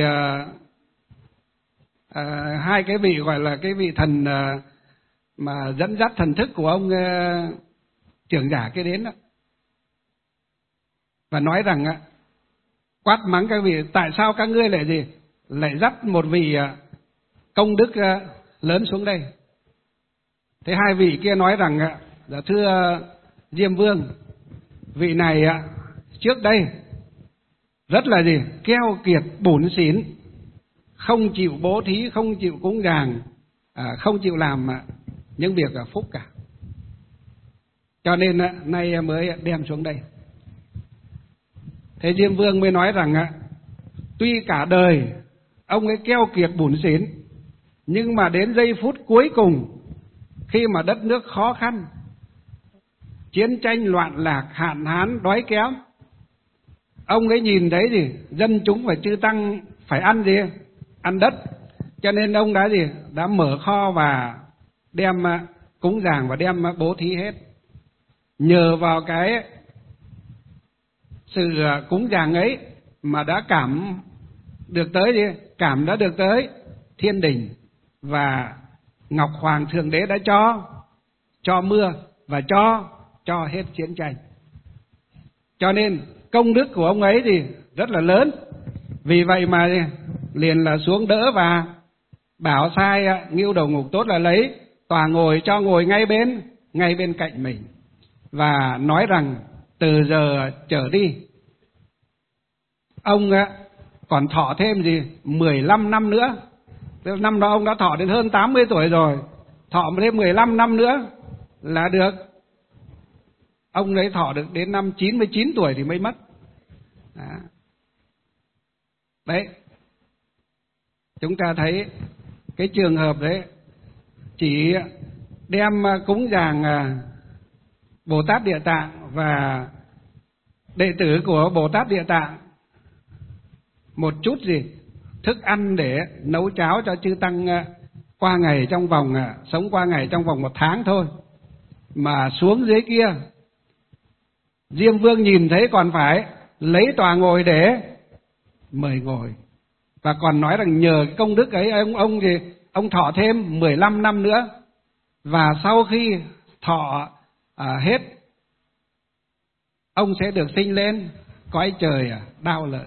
hai cái vị gọi là cái vị thần mà dẫn dắt thần thức của ông trưởng giả kia đến đó. Và nói rằng quát mắng các vị, tại sao các ngươi lại dắt một vị công đức lớn xuống đây. Thế hai vị kia nói rằng thưa Diêm Vương, vị này trước đây rất là keo kiệt bủn xỉn, không chịu bố thí, không chịu cúng dường, không chịu làm những việc phúc cả, cho nên nay mới đem xuống đây. Thế Diêm Vương mới nói rằng tuy cả đời ông ấy keo kiệt bủn xỉn, nhưng mà đến giây phút cuối cùng, khi mà đất nước khó khăn, chiến tranh loạn lạc, hạn hán, đói kém, ông ấy nhìn thấy dân chúng và chư tăng phải ăn ăn đất, cho nên ông đã mở kho và đem cúng dường và đem bố thí hết. Nhờ vào cái sự cúng dường ấy mà đã cảm đã được tới thiên đình, và Ngọc Hoàng Thượng Đế đã cho mưa và cho hết chiến tranh. Cho nên công đức của ông ấy thì rất là lớn. Vì vậy mà liền là xuống đỡ và bảo sai Ngưu Đầu Ngục Tốt là lấy tòa ngồi cho ngồi ngay bên cạnh mình, và nói rằng từ giờ trở đi ông còn thọ thêm 15 năm nữa. Năm đó ông đã thọ đến hơn 80 tuổi rồi, thọ thêm 15 năm nữa là được. Ông ấy thọ được đến năm 99 tuổi thì mới mất. Đấy, chúng ta thấy cái trường hợp đấy, chỉ đem cúng dường Bồ Tát Địa Tạng và đệ tử của Bồ Tát Địa Tạng một chút thức ăn để nấu cháo cho chư tăng qua ngày trong vòng sống qua ngày trong vòng 1 tháng thôi, mà xuống dưới kia Diêm Vương nhìn thấy còn phải lấy tòa ngồi để mời ngồi, và còn nói rằng nhờ cái công đức ấy ông thọ thêm 15 năm nữa, và sau khi thọ hết ông sẽ được sinh lên cõi trời Đao Lợi.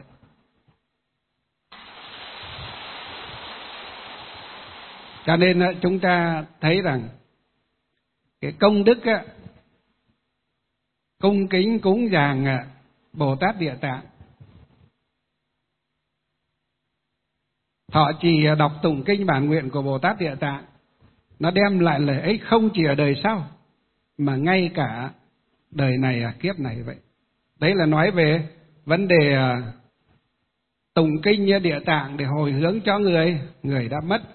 Cho nên chúng ta thấy rằng cái công đức cung kính cúng dường Bồ Tát Địa Tạng, thọ trì đọc tụng kinh bản nguyện của Bồ Tát Địa Tạng, nó đem lại lợi ích không chỉ ở đời sau mà ngay cả đời này kiếp này vậy. Đấy là nói về vấn đề tụng kinh Địa Tạng để hồi hướng cho người đã mất.